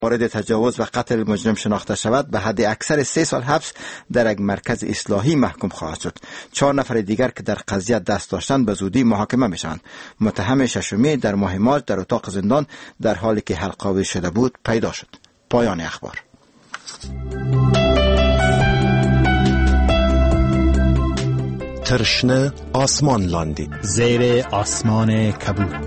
مورد تجاوز و قتل مجرم شناخته شود به حد اکثر 3 سال حبس در یک مرکز اصلاحی محکوم خواهد شد. 4 نفر دیگر که در قضیه دست داشتند به زودی محاکمه میشوند. متهم ششمی در ماه مارس در اتاق زندان در حالی که حلق‌آویز شده بود پیدا شد. پایان اخبار. ترشنه آسمان لاندی زیر آسمان کبود.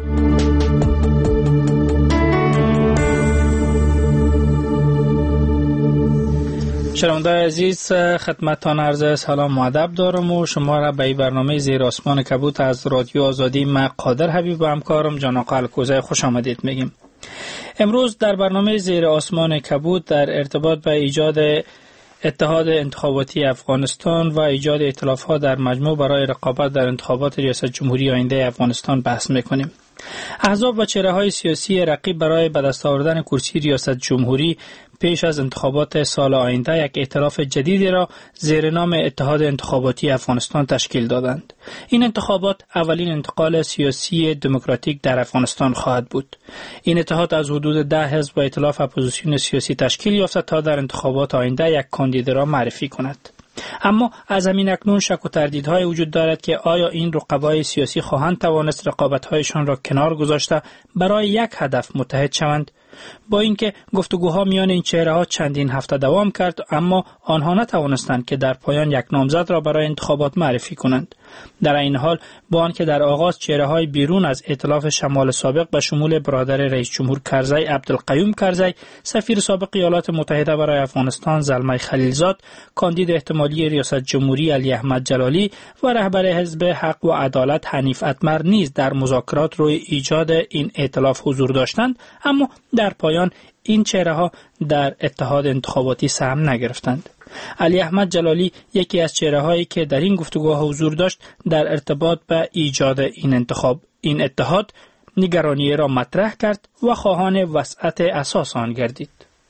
شنوندگان عزیز، خدمتتان عرض سلام و ادب دارم و شما را به برنامه زیر آسمان کبود از رادیو آزادی من قادر حبیب و همکارم جان آقا الکوزی خوش آمدید میگیم. امروز در برنامه زیر آسمان کبود در ارتباط به ایجاد اتحاد انتخاباتی افغانستان و ایجاد ائتلاف‌ها در مجموع برای رقابت در انتخابات ریاست جمهوری آینده افغانستان بحث میکنیم. احزاب و چهره‌های سیاسی رقیب برای به دست آوردن کرسی ریاست جمهوری پیش از انتخابات سال آینده یک ائتلاف جدیدی را زیر نام اتحاد انتخاباتی افغانستان تشکیل دادند. این انتخابات اولین انتقال سیاسی دموکراتیک در افغانستان خواهد بود. این اتحاد از حدود 10 حزب و ائتلاف اپوزیسیون سیاسی تشکیل یافته تا در انتخابات آینده یک کاندید را معرفی کند. اما از همین اکنون شک و تردیدهای وجود دارد که آیا این رقبای سیاسی خواهند توانست رقابت‌هایشان را کنار گذاشته برای یک هدف متحد شوند؟ با اینکه گفتگوها میان این چهره‌ها چندین هفته دوام کرد، اما آنها نتوانستند که در پایان یک نامزد را برای انتخابات معرفی کنند. در این حال با آنکه در آغاز چهره‌های بیرون از ائتلاف شمال سابق به شمول برادر رئیس جمهور کرزی عبدالقیوم کرزی، سفیر سابق ایالات متحده برای افغانستان زلمه خلیلزاد، کاندید احتمالی ریاست جمهوری علی احمد جلالی و رهبر حزب حق و عدالت حنیف اتمر نیز در مذاکرات روی ایجاد این ائتلاف حضور داشتند، اما در پایان این چهره‌ها در اتحاد انتخاباتی سهم نگرفتند. علی احمد جلالی یکی از چهره‌هایی که در این گفتگوها حضور داشت در ارتباط به ایجاد این اتحاد نگرانی را مطرح کرد و خواهان وسعت اساس آن گردید.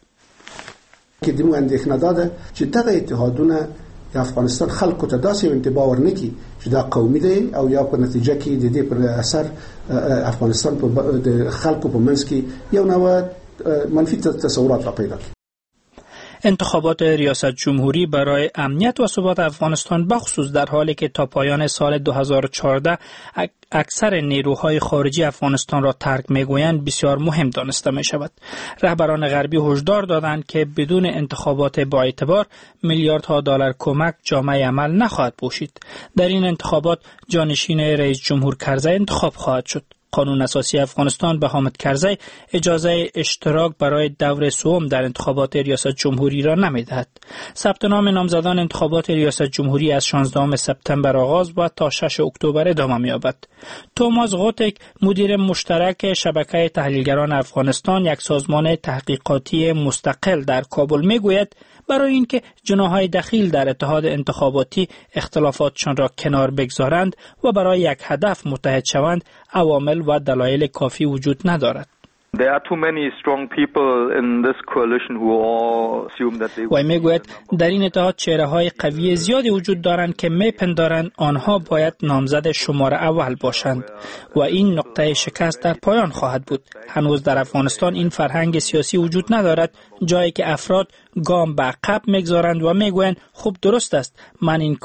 که دمو اندېښنه داده چې دغه اتحادونه د افغانستان خلکو ته داسې انتباه ورنکړي چې دا قومي دی او یا په نتیجه کې د دې پر اثر افغانستان په د خلکو په منځ کې یو نوع منفی تصورات را پیدا کړي. انتخابات ریاست جمهوری برای امنیت و ثبات افغانستان بخصوص در حالی که تا پایان سال 2014 اکثر نیروهای خارجی افغانستان را ترک میگویند بسیار مهم دانسته می شود. رهبران غربی هشدار دادند که بدون انتخابات با اعتبار میلیاردها دلار کمک جامعه عمل نخواهد پوشید. در این انتخابات جانشین رئیس جمهور کرزی انتخاب خواهد شد. قانون اساسی افغانستان به حامد کرزی اجازه اشتراک برای دور سوم در انتخابات ریاست جمهوری را نمی‌دهد. ثبت نام نامزدان انتخابات ریاست جمهوری از 16 سپتامبر آغاز و تا 6 اکتبر ادامه می‌یابد. توماس غوتک، مدیر مشترک شبکه تحلیلگران افغانستان، یک سازمان تحقیقاتی مستقل در کابل میگوید برای اینکه جناح‌های دخیل در اتحاد انتخاباتی اختلافاتشان را کنار بگذارند و برای یک هدف متحد شوند، عوامل و دلایل کافی وجود ندارد. There are too many strong people in this coalition who all assume that they. و میگوید در این اتحاد چهره‌های قوی زیادی وجود دارند که میپندارند آنها باید نامزد شماره اول باشند و این نقطه شکست در پایان خواهد بود. هنوز در افغانستان این فرهنگ سیاسی وجود ندارد، جایی که افراد گام به عقب میگذارند و میگویند خوب درست است، من این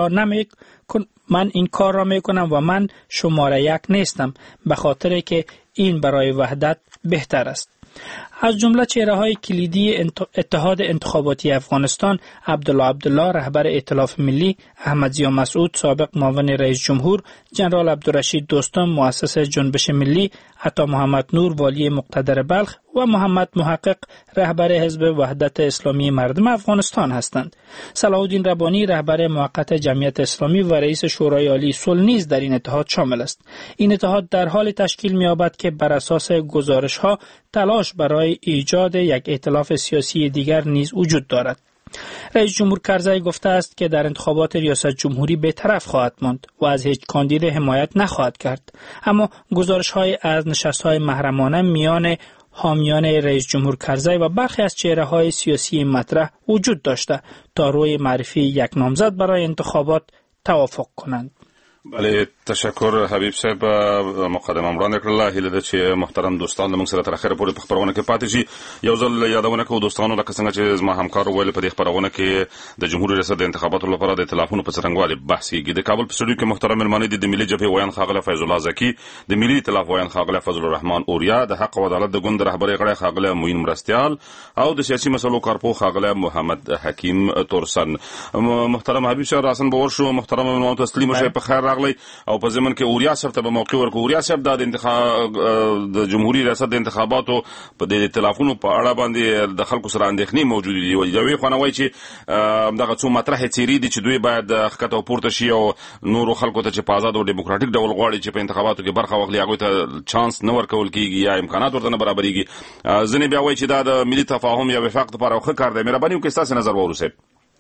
کار را میکنم و من شماره یک نیستم، به خاطر که این برای وحدت بهتر است. از جمله چهره‌های کلیدی اتحاد انتخاباتی افغانستان عبدالله رهبر ائتلاف ملی، احمد ضیا مسعود سابق معاون رئیس جمهور، جنرال عبدالرشید دوستم مؤسس جنبش ملی، عطا محمد نور والی مقتدر بلخ و محمد محقق رهبر حزب وحدت اسلامی مردم افغانستان هستند. صلاح الدین ربانی رهبر موقت جمعیت اسلامی و رئیس شورای عالی صلح نیز در این اتحاد شامل است. این اتحاد در حال تشکیل می‌یابد که بر اساس گزارش‌ها تلاش برای ایجاد یک ائتلاف سیاسی دیگر نیز وجود دارد. رئیس جمهور کرزی گفته است که در انتخابات ریاست جمهوری بی‌طرف خواهد ماند و از هیچ کاندید حمایت نخواهد کرد، اما گزارش‌های از نشست‌های محرمانه میان حامیان رئیس جمهور کرزی و برخی از چهره‌های سیاسی مطرح وجود داشته تا روی معرفی یک نامزد برای انتخابات توافق کنند. بله تشکر حبیب صاحب مقدمه وړاندې کړله. هیله ده چې محترم دوستان موږ سره تر اخره پورې په خبرونه کې پاتې شي. یو ځل یادونه کوو دوستانو لکه څنګه چې زما همکار ویل په دې خبرونه کې د جمهوریت ریاست د انتخاباتو لپاره د ائتلافونو په څرنګوالي بحث کیږي. د کابل په سټوډیو کې محترم مېلمانه دي د ملي جبهې ویان ښاغلی فیض الله زکی، د ملي ائتلاف ویان ښاغلی فضل الرحمن اوریا، د حق او عدالت د ګوند رهبرۍ غړی ښاغلی معین مرستیال او د سیاسي مسلو کارپو ښاغلی محمد حکیم تورسن. محترم حبیب صاحب راسن باور شو محترم مېلمانو تسلیم شي په خیر راغلی او په زمن کې اوریا صاحب ته به موقع ورکو. اوریا صاحب د انتخاب د جمهوریت ریاست د انتخاباتو په د ائتلافونو په اړه باندې د خلکو سره اندېښنې موجود دي. یوې خوا نه وایي چې دغه څو مطرحې څیرې دي چې دوی باید ښکته او پورته شي او نورو خلکو ته چې په آزاد او ډیموکراټیک ډول غواړي چې په انتخاباتو کې برخه واخلي هغوی ته چانس نه ورکول کېږي یا امکانات ورته نه برابرېږي. ځینې بیا وایي چې دا د ملي تفاهم یا وفاق دپاره ښه کار دی. مهرباني وکړئ ستاسې نظر واورو صاحب.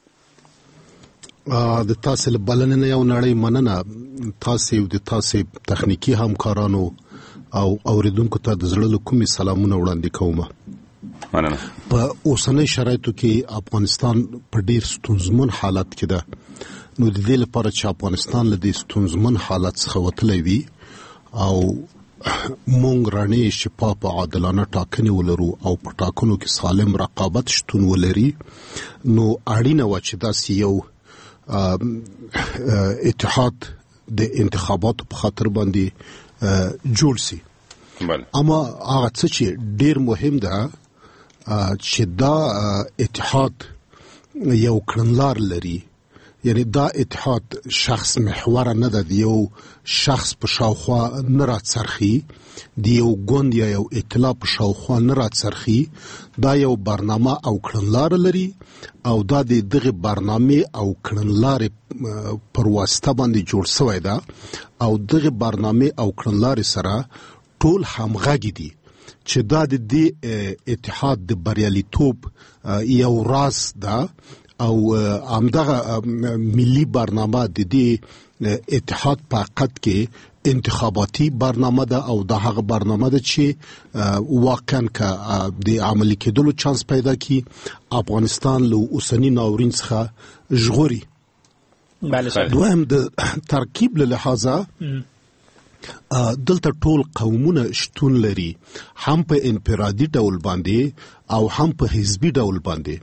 د تاسې له بلنې نه یو نړۍ مننه. تاسې او د تاسې تخنیکي همکارانو او اوریدونکو ته د زړه له کومې سلامونه وړاندې کوم. مننه. په اوسنۍ شرایطو کې افغانستان په ډیر ستونزمن حالت کې ده. نو د دې لپاره چې افغانستان له دې ستونزمن حالت څخه وتلی وي او مونږ رڼې شفاف او عادلانه ټاکنې ولرو او په ټاکنو کې سالم رقابت شتون ولري، نو اړینه وه چې داسې یو اتحاد د انتخاباتو په خاطر باندې جوړ سي. اما هغه څه چې ډیر مهم ده چې دا اتحاد یو کړنلار لري، یعنی دا اتحاد شخص محور نه ده، یو شخص په شاوخوا نه راڅرخي، د یو ګوند یا یو ائتلاف په شاوخوا نه راڅرخي. دا یو برنامه او کړنلار لري او دا د دغه برنامه او کړنلار پر واسطه باندې جوړ شوی ده او دغه برنامه او کړنلار سره ټول همغږي دي چې دا د دې اتحاد د بریالیتوب یو راز ده او همدغه ملي برنامه د دې اتحاد په حقیقت کې انتخاباتي برنامه ده او دا هغه برنامه ده چې واقعا که د عملي کېدلو چانس پیدا کی افغانستان له اوسنی ناورین څخه ژغوري. دویم د ترکیب له لحاظه دلته ټول قومونه شتون لري، هم په انفرادي ډول باندې او هم په حزبي ډول باندې.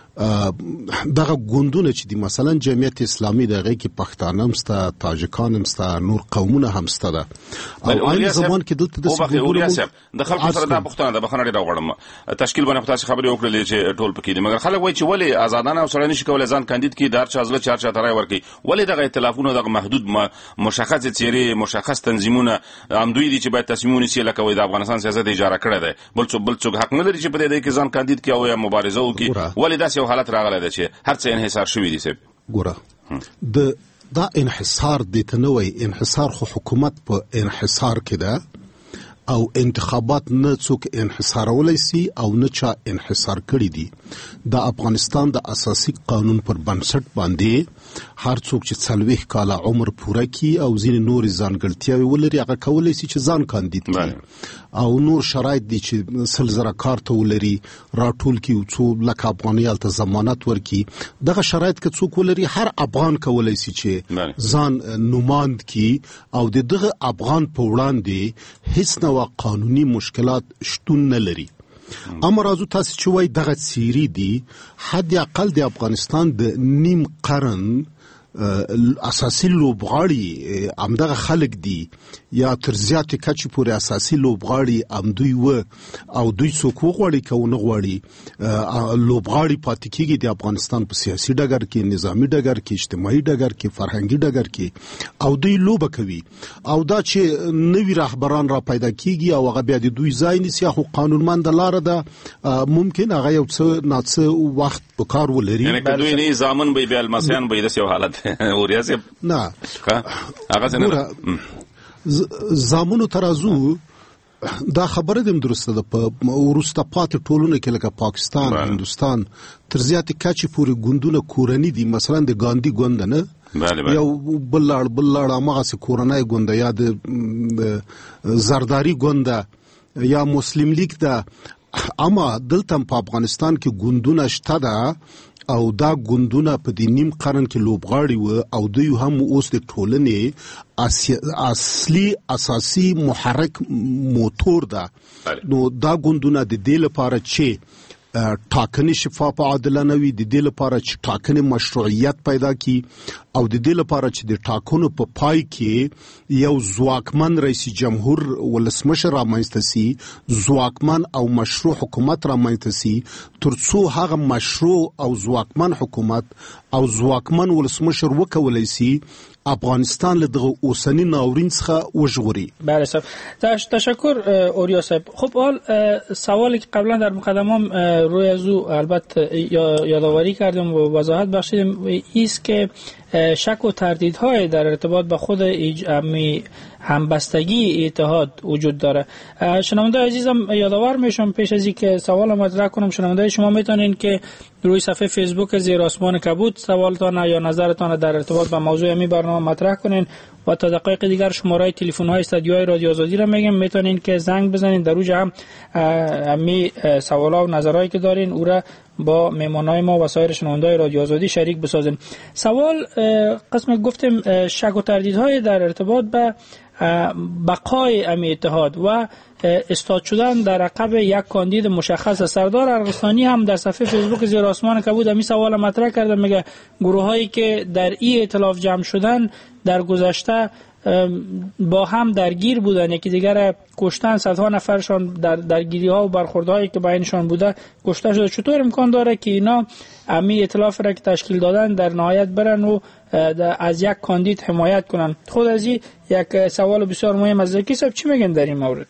دغه ګوندونه چې د مثلا جمعیت اسلامي دغه کې پښتانه هم سته، تاجکان هم سته، نور قومونه هم سته ده او عین زمان کې دلته د ګوندونه د خلکو سره د پښتانه د بخنه ډېر غوړم تشکیل باندې خاصه خبرې وکړلې چې ټول پکې دي، مګر خلک وایي چې ولې آزادانه او سره نشي کولای ځان کاندید کی دار چازله چار چاترای ورکي، ولې دغه ائتلافونه دغه محدود مشخص څیرې مشخص تنظیمونه هم دوی دي چې باید تصمیمونه سي لکه وای د افغانستان سیاست اجاره کړی دی، بل څوک حق نه لري چې په دې کې ځان کاندید کی او یا مبارزه وکړي. ولې داسې یو حالت راغلی دی چې هر څه انحصار شوی دي؟ صاحب ګوره دا انحصار دي ته نه وای، انحصار خو حکومت په انحصار کې ده او انتخابات نه څوک انحصارولای سي او نه چا انحصار کړی دي. د افغانستان د اساسي قانون پر بنسټ باندې هر څوک چې 40 کاله عمر پوره کی او ځینې نور ځانګړتیاوې ولري هغه کولای سي چې ځان کاندید کړي او نور شرایط دي چې سلزره کارت ولري راټول کی او څو لک افغانیال ته ضمانت ورکي. دغه شرایط که څوک ولري هر افغان کولای سي چې ځان نوماند کی او دغه افغان په وړاندې هیڅ نوع قانوني مشکلات شتون نه لري. اما راځو تاسو چې وای دغه سیری دي حد اقل د افغانستان د نیم قرن اساسي لوبغاړي همدغه خلک دي یا تر زیاتې کچې پورې اساسي لوبغاړي همدوی و او دوی څوک وغواړي که ونه غواړي لوبغاړي پاتې کېږي د افغانستان په سیاسي ډګر کې، نظامي ډګر کې، اجتماعي ډګر کې، فرهنګي ډګر کې او دوی لوبه کوي او دا چې نوي رهبران را پیدا کېږي او هغه بیا د دوی ځای نیسي خو قانونمند لاره ده، ممکن هغه یو څه ناڅه وخت په کار ولري. یعنی که دوی نه زامن به بیا المسیان به داسې یو حالت اوریا صاحب نه هغه څنګه زامنو ترازو دا خبره دم درسته ده. په وروسته پاتې ټولونه کې لکه پاکستان، هندوستان تر زیاتې کچې پورې ګوندونه کورني دي، مثلا د ګاندي ګوند نه یو بل هغه سي کورنۍ ګوند یا د زرداری ګوند یا مسلم لیگ ده. اما دلته په افغانستان کې ګوندونه شته ده او دا ګوندونه په دې نیم قرن کې لوبغاړي و او دوی هم اوس د ټولنې اصلي اساسي محرک موتور ده. نو دا ګوندونه د دې لپاره چې ټاکنې شفاف او عادلانه وي، د دې لپاره چې ټاکنې مشروعیت پیدا کی او د دې لپاره چې د ټاکنو په پای کې یو ځواکمن رئیس جمهور ولسمشر رامنځته سي، ځواکمن او مشروع حکومت رامنځته سي، ترڅو هغه مشروع او ځواکمن حکومت او ځواکمن ولسمشر وکولای سي افغانستان له دغه اوسنی ناورین څخه وژغوري. بله صاحب، تشکر اوریا صاحب. خب حال سوالی که قبلا در مقدمام روی از او البته یادآوری کردیم و وضاحت بخشیدیم ایست که شک و تردیدهای در ارتباط با خود همبستگی اتحاد وجود داره. شنونده عزیزم یادآور میشم پیش از اینکه سوال مطرح کنم، شنونده شما میتونین که روی صفحه فیسبوک زیر آسمان کبود سوالتان یا نظرتان در ارتباط با موضوع می برنامه مطرح کنین و تا دقایق دیگر شماره تلفن های استودیوی رادیو آزادی را میگم، میتونین که زنگ بزنین، در اوج هم می سوالا و نظرهایی که دارین او را با مهمانای ما و سایر شنونده‌های رادیو آزادی شریک بسازین. سوال قسم گفتیم شک و تردیدهای در ارتباط به بقای امی اتحاد و استاد شدن در عقب یک کاندید مشخص. سردار ارغستانی هم در صفحه فیسبوک زیر آسمان کبود همین سوال مطرح کرده، میگه گروهایی که در این ائتلاف جمع شدن در گذشته با هم درگیر بودن، یکی دیگر کشتن، صدها نفرشان در درگیری ها و برخوردهایی که بینشان بوده کشته شده. چطور امکان داره که اینا امی ائتلاف را که تشکیل دادن در نهایت برن و از یک کاندید حمایت کنن؟ خود از این یک سوال بسیار مهم از زکی صاحب چی میگن در این مورد؟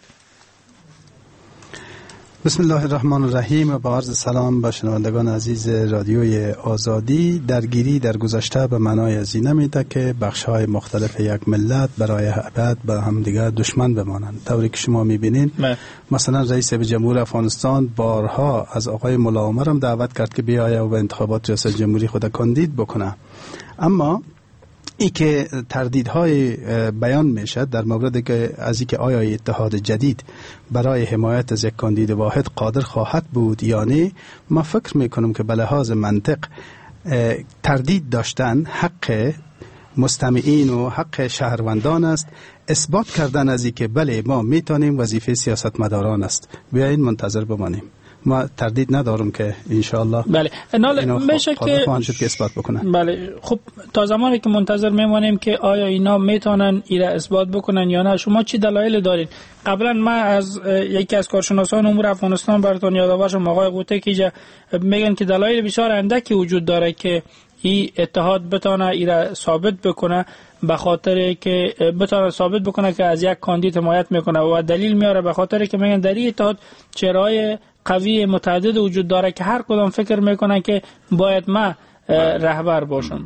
بسم الله الرحمن الرحیم و با عرض سلام به شنوندگان عزیز رادیوی آزادی. درگیری در گذشته به معنای از این نمیده که بخش‌های مختلف یک ملت برای ابد به هم دیگر دشمن بمانند. طوری که شما می‌بینید مثلا رئیس جمهور افغانستان بارها از آقای ملا عمر هم دعوت کرد که بیاید و به انتخابات ریاست جمهوری خود کاندید بکنه، اما ای که تردیدهای بیان میشد در مورد که از اینکه آیا اتحاد جدید برای حمایت از یک کاندید واحد قادر خواهد بود یا نه، ما فکر میکنم که به لحاظ منطق تردید داشتن حق مستمعین و حق شهروندان است. اثبات کردن از اینکه بله ما میتونیم وظیفه سیاستمداران است. بیایید منتظر بمانیم. ما تردید ندارم که انشاءالله بله میشه که اثبات بکنن. بله خب تا زمانی که منتظر میمانیم که آیا اینا میتونن اینا اثبات بکنن یا نه. شما چی دلایل دارین؟ قبلا من از یکی از کارشناسان امور افغانستان براتون یادآور شدم، آقای قوتکی، میگن که دلایل بسیار اندکی وجود داره که این اتحاد بتونه اینا ثابت بکنه، به خاطر که بتونه ثابت بکنه که از یک کاندید حمایت میکنه و دلیل میاره به خاطر که میگن در این اتحاد چهره‌های قوی متعدد وجود داره که هر کدام فکر میکنن که باید ما رهبر باشم.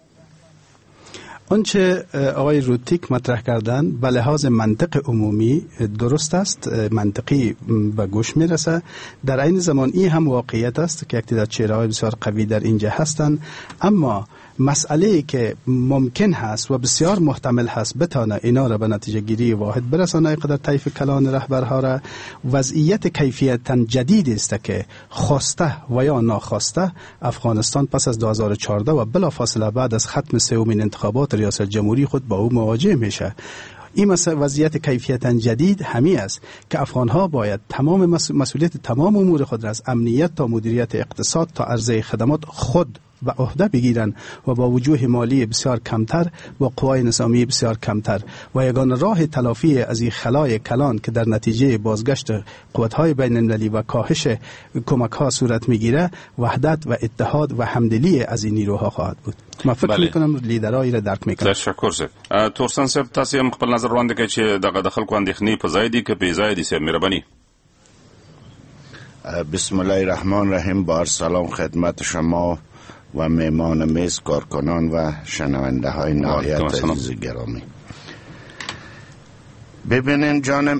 آنچه آقای روتیک مطرح کردن به لحاظ منطق عمومی درست است، منطقی به گوش میرسه. در این زمان این هم واقعیت است که یک تعداد چهره‌های بسیار قوی در اینجا هستند، اما مسئله که ممکن هست و بسیار محتمل هست بتانه اینا را به نتیجه گیری واحد برسانه قدر طیف کلان رهبرها را، وضعیت کیفیتا جدید است که خواسته و یا ناخواسته افغانستان پس از 2014 و بلافاصله بعد از ختم سومین انتخابات ریاست جمهوری خود با او مواجه میشه. این وضعیت کیفیتا جدید همی است که افغانها باید تمام مسئولیت تمام امور خود را از امنیت تا مدیریت اقتصاد تا عرضه خدمات خود و عهده بگیرن و با وجوه مالی بسیار کمتر و قوای نظامی بسیار کمتر و یگان راه تلافی از این خلای کلان که در نتیجه بازگشت قوت‌های بین المللی و کاهش کمک‌ها صورت میگیره، وحدت و اتحاد و همدلی از این نیروها خواهد بود. ما فکر میکنم لیدرای را درک میکنن. تشکر سه. تورسن صاحب تاسو هم خپل نظر وړاندې کړئ چې دغه د خلکو اندېښنې په ځای دي که بې ځای دي؟ صاحب مهرباني. بسم الله الرحمن الرحیم. بار سلام خدمت شما و مهمان میز، کارکنان و شنونده های نهایت عزیز گرامی. ببینین جانم،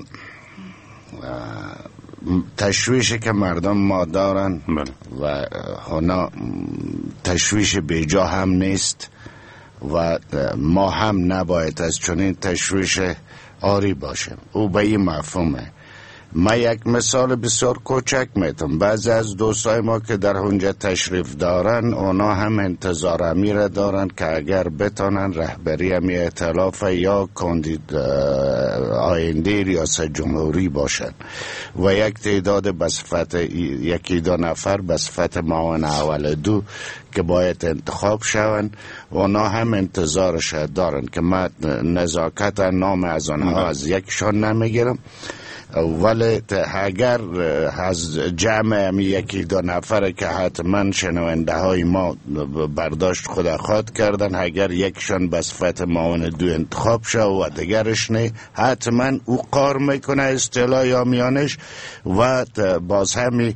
تشویشی که مردم ما دارن و هنا تشویش بیجا هم نیست و ما هم نباید از چنین تشویش آری باشیم. او به این مفهومه من یک مثال بسیار کوچک میتونم. بعضی از دوستای ما که در اونجا تشریف دارن اونا هم انتظار امیره دارن که اگر بتونن رهبری همی ائتلاف یا کاندید آینده ریاست جمهوری باشن و یک تعداد بصفت یکی دو نفر بصفت معاون اول دو که باید انتخاب شون، اونا هم انتظارش دارن که من نزاکت نام از آنها از یکشان نمیگیرم، ولی اگر از جمع یکی دو نفر که حتما شنونده های ما برداشت خدا خواد کردن، اگر یکشان به صفت معاون دو انتخاب شد و دیگرش نه، حتما او کار میکنه اصطلاح یا میانش و باز همی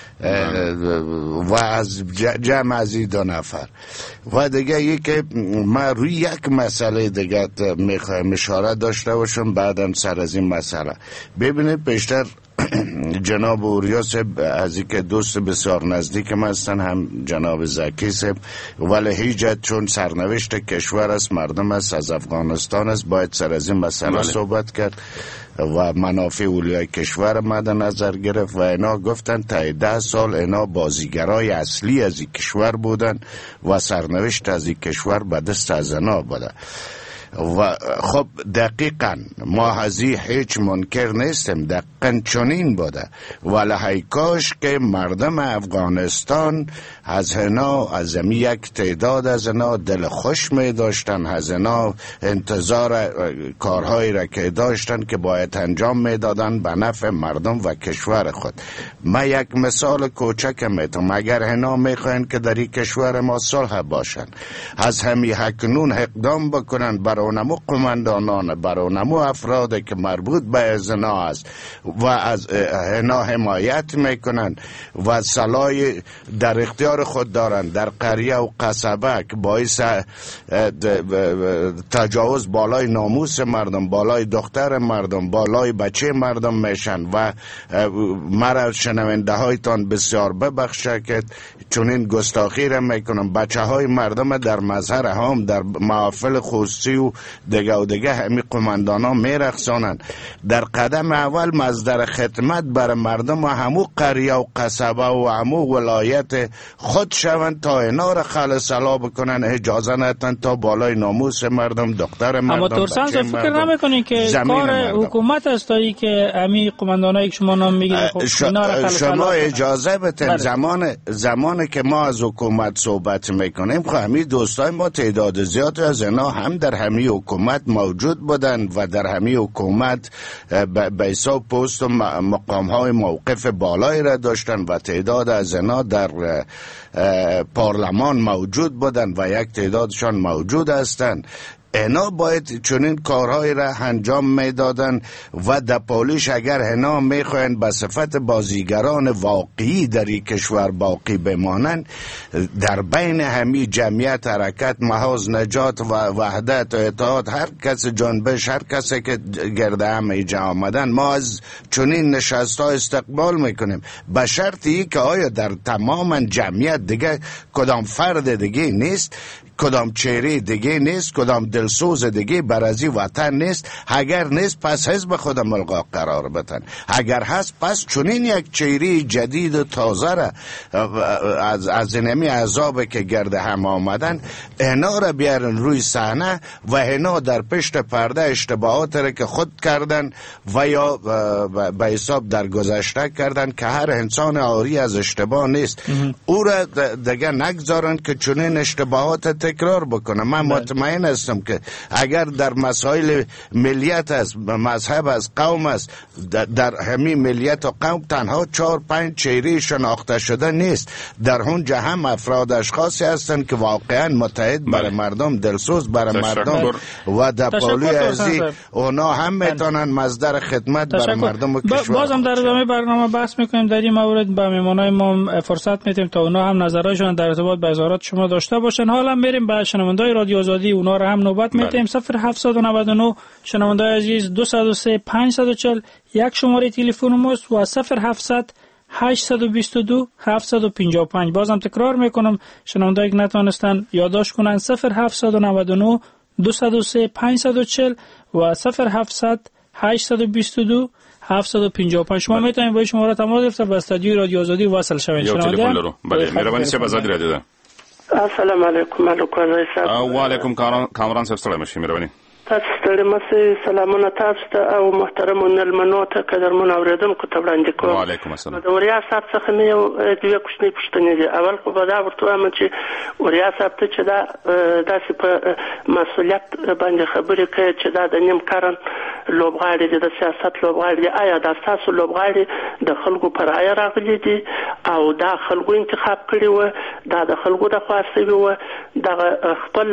و از جمع از این دو نفر. و دیگه یکی من روی یک مسئله دیگه میخوایم اشاره داشته باشم بعدم سر از این مسئله. ببینید بیشتر جناب اوریا صاحب از اینکه دوست بسیار نزدیک من هستن، هم جناب زکی صاحب، ولی هیچ چون سرنوشت کشور است، مردم است، از افغانستان است، باید سر از این مسئله صحبت کرد و منافع اولیای کشور مد نظر گرفت و اینا گفتن تا 10 سال اینا بازیگرای اصلی از این کشور بودن و سرنوشت از این کشور به دست از اینا بوده. و خب دقیقا ما هزی هیچ منکر نیستیم، دقیقا چنین بوده، ولی هیکاش که مردم افغانستان از اینا، از یک تعداد از اینا دل خوش می داشتن، از اینا انتظار کارهایی را که داشتن که باید انجام می دادن به نفع مردم و کشور خود. من یک مثال کوچک میتونم. اگر اینا میخواین که در این کشور ما صلح باشن، از همی حکنون اقدام بکنن بر اونمو قماندانان، بر اونمو افرادی که مربوط به ازنا است و از اینا حمایت میکنن و سلاح در اختیار خود دارن در قریه و قصبه که باعث تجاوز بالای ناموس مردم، بالای دختر مردم، بالای بچه مردم میشن. و مرا شنونده هایتان بسیار ببخشه که چون این گستاخی را میکنم، بچه های مردم در مظهر هم در محافل خصوصی و دیگه همی قماندان ها میرخصانن. در قدم اول مصدر خدمت بر مردم و همو قریه و قصبه و همو ولایت خود شوند تا اینا را خل سلا بکنن، اجازه ندن تا بالای ناموس مردم، دختر مردم، اما ترسان فکر نمیکنی که کار حکومت است تا ای که امی قماندانایی که شما نام میگید شما اجازه بتن زمانی که ما از حکومت صحبت میکنیم، خب همین دوستای ما تعداد زیاد از اینا هم در همین حکومت موجود بودن و در همین حکومت به حساب پست و مقام های موقف بالایی را داشتن و تعداد از اینا در پارلمان موجود بودن و یک تعدادشان موجود هستند. اینا باید چنین کارهای را انجام میدادن و در پولیش اگر اینا میخواین به صفت بازیگران واقعی در این کشور باقی بمانند، در بین همین جمعیت، حرکت، محاذ نجات و وحدت و اتحاد، هر کس جنبش، هر کسی که گرده هم اینجا آمدن، ما از چنین نشست ها استقبال میکنیم، به شرطی که آیا در تمام جمعیت دیگه کدام فرد دیگه نیست، کدام چهره دیگه نیست، کدام دلسوز دیگه برازی وطن نیست. اگر نیست پس حزب خود ملغا قرار بدن، اگر هست پس چنین یک چهره جدید و تازه را از اینمی عذاب که گرده هم آمدن اینا را بیارن روی صحنه و اینا در پشت پرده اشتباهات را که خود کردن و یا به حساب در گذشته کردن که هر انسان عاری از اشتباه نیست، او را دیگه نگذارن که چنین اشتباهات تکرار بکنه. من مطمئن هستم که اگر در مسائل ملیت است، مذهب است، قوم است، در همین ملیت و قوم تنها 4-5 چهره شناخته شده نیست، در اونجا هم افراد اشخاصی هستند که واقعا متحد برای مردم، دلسوز برای مردم و در پالوی ازی اونا هم میتونن مصدر خدمت برای مردم و کشور. بازم در ادامه برنامه بحث میکنیم در این مورد، به مهمانای ما فرصت میدیم تا اونا هم نظرشون در ارتباط با اظهارات شما داشته باشن. حالا میریم به شنوندای رادیو آزادی، اونا رو هم نوبت میدیم. 0799 شنوندای عزیز 203 540 یک شماره تلفن ماست و 0700 822 755. بازم تکرار میکنم، شنوندایی که نتونستن یادداشت کنن 0799 203 540 و 0700 822 755. شما میتونید با شماره تماس گرفته به استودیو رادیو آزادی وصل شوید. یو تلفن لرو. بله مهرباني شه آزادی رادیو ده. السلام علیکم ملکوزای صاحب. و علیکم کامران صاحب سلام شي مهرباني. تاسو ستړي مسي سلامونه تاسو ته او محترمون المنو ته قدرمن اوریدونکو ته وړاندې کوم. وعلیکم السلام. د وریا صاحب څخه مې یو دوه کوچنی پوښتنې دي. اول خو به دا ورته وایم چې وریا صاحب ته چې دا داسې په مسؤلیت باندې خبرې کوي چې دا د نیم کارن لوبغاړي دي، د سیاست لوبغاړي دي. آیا دا تاسو لوبغاړي د خلکو پر رایه راغلي دي او دا خلکو انتخاب کړي و، دا د خلکو د خواسته و، دا خپل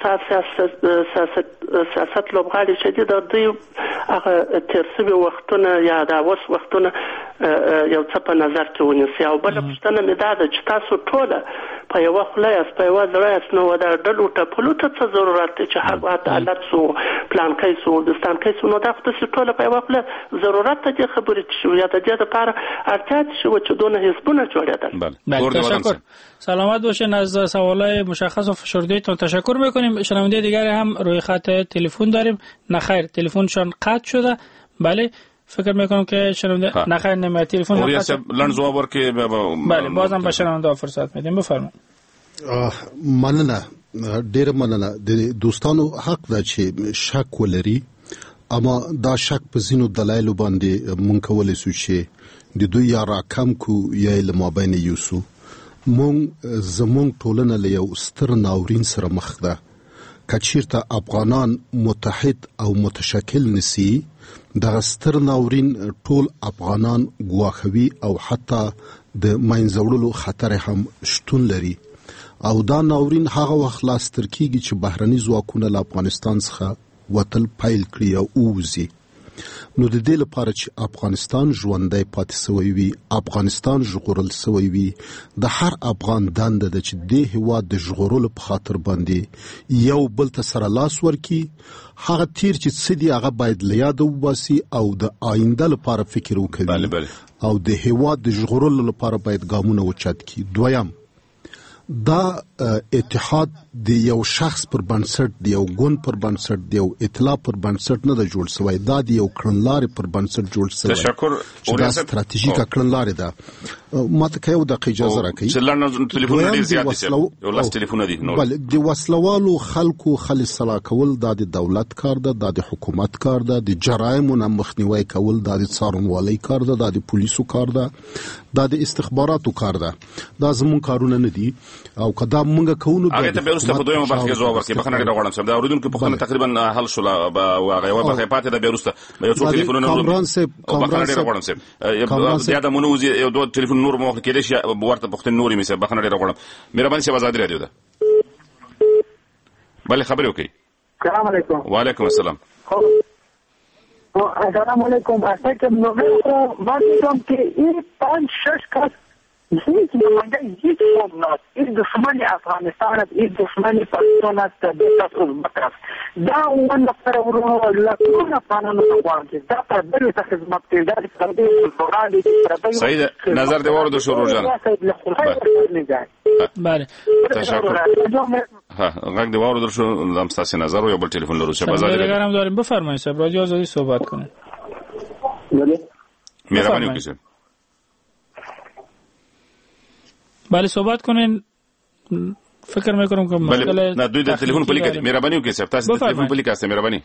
سیاست لوبغاړي چې د دوی هغه ترسبي وختونه یا دا وس وختونه یو څه په نظر کې ونیسي. او بل پوښتنه مې دا ده چې تاسو ټوله په یو خله یاست، په یو ځای یاست، نو دا ډلو ټپلو ته څه ضرورت دی چې هغه عدالت سو پلان کوي سو دستان کوي سو، نو دا خو ټوله په یو خله ضرورت ته خبرې شو یا د دې لپاره اړتیا شو چې دونه حزبونه جوړېدل. بله تشکر. سلامت باشین. از سوالای مشخص و فشرده‌تون تشکر میکنیم. شنونده دیگری هم روی خط تلفن داریم. نخیر تلفنشان قطع شده. بله فکر میکنم که شنونده نخیر نمیاد تلفن قطع لند جواب ورکړي. بله بازم به شنونده فرصت میدیم. بفرمایید. مننه ډیر مننه. د دوستانو حق ده چې شک ولري، اما دا شک په زینو دلایل باندې مونږ کولای شو چې د دوی یا راکم کو یا لمابین یوسو مونږ زمونږ ټولنه له یو ستر ناورین سره مخ ده. کچیرته افغانان متحد او متشکل نسی د ستر ناورین ټول افغانان ګواښوي او حتی د منځوړلو خطر هم شتون لري. او دا ناورین هغه وخت لاس تر کیږي چې بهرني ځواکونه له افغانستان څخه وتل پیل کړي او اوزي. نو د دې لپاره چې افغانستان ژوندی پاتې سوی وي، افغانستان ژغورل سوی وي، د هر افغان دنده ده چې د هیواد د ژغورلو په خاطر باندې یو بل ته سره لاس ورکي. هغه تیر چې څه دي هغه باید له یاده وباسي او د آینده لپاره فکر وکړي او د هیواد د ژغورلو لپاره باید ګامونه اوچت کړي. دویم، دا اتحاد د یو شخص پر بنسټ، د یو ګوند پر بنسټ، د یو ائتلاف پر بنسټ نه د جوړ شوی، دا د یو کړنلارې پر بنسټ جوړ شوی. تشکر. دا ستراتیژیکه کړنلارې ده. ماته که یو دقیقه اجازه راکړئ. چې لنډ ټلیفونونه ډېر زیات دي، یو لاس ټلیفونه دي. بله د وسلوالو خلکو خلک سلا کول دا د دولت کار ده، دا د حکومت کار ده. د جرایمو نه مخنیوی کول دا د څارنوالۍ کار ده، دا د پولیسو کار ده، دا د استخباراتو کار ده. دا زمون کارونه نه دي. او کدا مونږ کوو هغه ته بیرسته په دویمه برخه کې جواب ورکړي. بخنه ډېر غواړم چې دا اوریدونکو په خنه تقریبا حل شو او هغه یو برخه پاتې ده. بیرسته یو څو ټلیفونونه کامران صاحب بخنه ډېر غواړم چې یا د مونږ یو دوه ټلیفون نور مو کې دي چې ورته پختن نوري مې صاحب بخنه ډېر غواړم. مهرباني شه آزاد رادیو ده. بله خبرې وکړئ. السلام علیکم. وعلیکم السلام. السلام علیکم. اصلا من میگم که این 5-6 کس هیچ نماینده هیچ قوم نیست. این دشمن افغانستان است، این دشمن پاکستان است، دولت ازبک است. دا اون نفر ورو لکون افغانانو غواړي چې دا په دې څه خدمت کوي، دا په دې وړاندې صحیح نظر دی ورته شروع جان. بله تشکر. ها غږ دی ورته شو لمستاسي نظر او یو بل ټلیفون لرو چې بازار دیگرم داریم. بفرمایید صاحب رادیو آزادی صحبت کنید. مهربانی وکړئ. بله صحبت کنین. فکر میکنم که بله نه دوی د تلیفون پلی کړي. مهرباني وکړئ صاحب تاسو د تلیفون پلی کاسته مهرباني.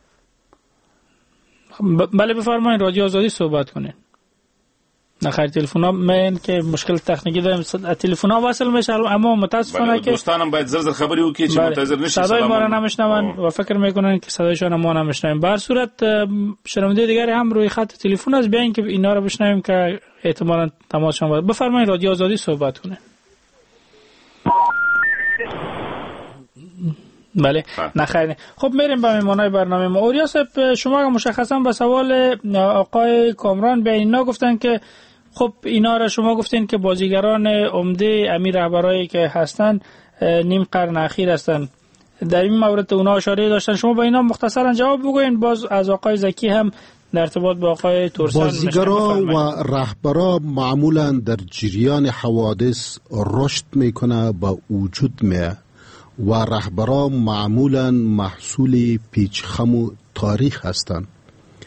بله بفرمایید رادیو آزادی صحبت کنین. نخیر تلفن‌ها من که مشکل تکنیکی داریم تلفن‌ها وصل میشه اما متاسفانه که دوستانم باید زر خبری وکړي چې منتظر نشي. صدای ما را نمیشنون و فکر میکنن که صدایشان ما نمیشنویم. به هر صورت شنونده دیگری هم روی خط تلفن است بیاین که اینا رو بشنویم که احتمالاً تماسشان باشه. بفرمایید رادیو آزادی صحبت کنه. بله نخیر. خب میریم به مهمانای برنامه ما. اوریا صاحب شما مشخصا به سوال آقای کامران به اینا گفتن که خب اینا را شما گفتین که بازیگران عمده امیر رهبرایی که هستن نیم قرن اخیر هستن، در این مورد اونا اشاره داشتن. شما با اینا مختصرا جواب بگوین. باز از آقای زکی هم در ارتباط با آقای تورسان بازیگران و رهبران معمولا در جریان حوادث رشد میکنه با وجود میه و رهبران معمولا محصول پیچ خم و تاریخ هستند.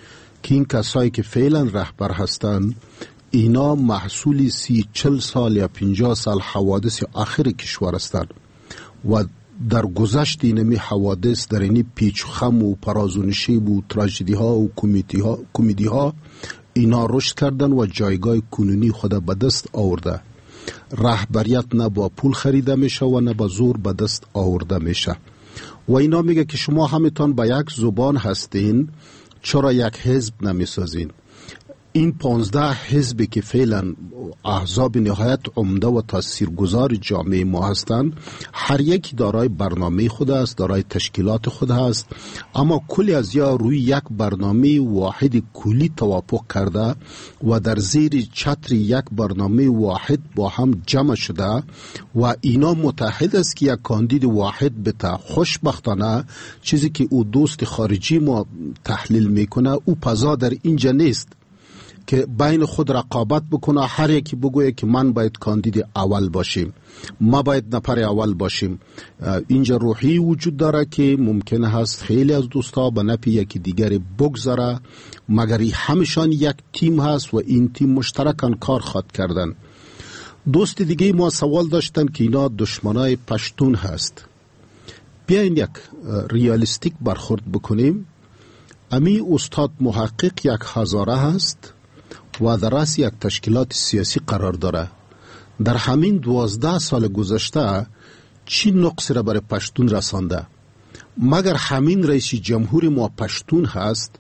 که این کسایی که فعلا رهبر هستند اینا محصول 30-40 سال یا 50 سال حوادث آخر کشور هستند و در گذشت اینمی حوادث در اینی پیچ و خم و پراز و نشیب و تراژدی ها و کمدی ها اینا رشد کردن و جایگاه کنونی خود به دست آورده. رهبریت نه با پول خریده میشه و نه با زور به دست آورده میشه. و اینا میگه که شما همتان با یک زبان هستین، چرا یک حزب نمیسازین؟ این 15 حزبی که فعلا احزاب نهایت عمده و تاثیرگذار جامعه ما هستند، هر یک دارای برنامه خود است، دارای تشکیلات خود است، اما کلی از یا روی یک برنامه واحد کلی توافق کرده و در زیر چتر یک برنامه واحد با هم جمع شده و اینا متحد است که یک کاندید واحد بته. خوشبختانه چیزی که او دوست خارجی ما تحلیل میکنه، او پزا در اینجا نیست که بین خود رقابت بکنه، هر یکی بگویه که من باید کاندید اول باشیم، ما باید نفر اول باشیم. اینجا روحی وجود داره که ممکنه هست خیلی از دوستا به نفع یکی دیگر بگذاره، مگر همشان یک تیم هست و این تیم مشترکاً کار خواهد کردن. دوست دیگه ما سوال داشتن که اینا دشمنای پشتون هست. بیاین یک ریالیستیک برخورد بکنیم. امی استاد محقق یک هزاره هست و در رأس یک تشکیلات سیاسی قرار داره. در همین 12 سال گذشته چی نقصی را برای پشتون رسانده؟ مگر همین رئیس جمهور ما پشتون هست،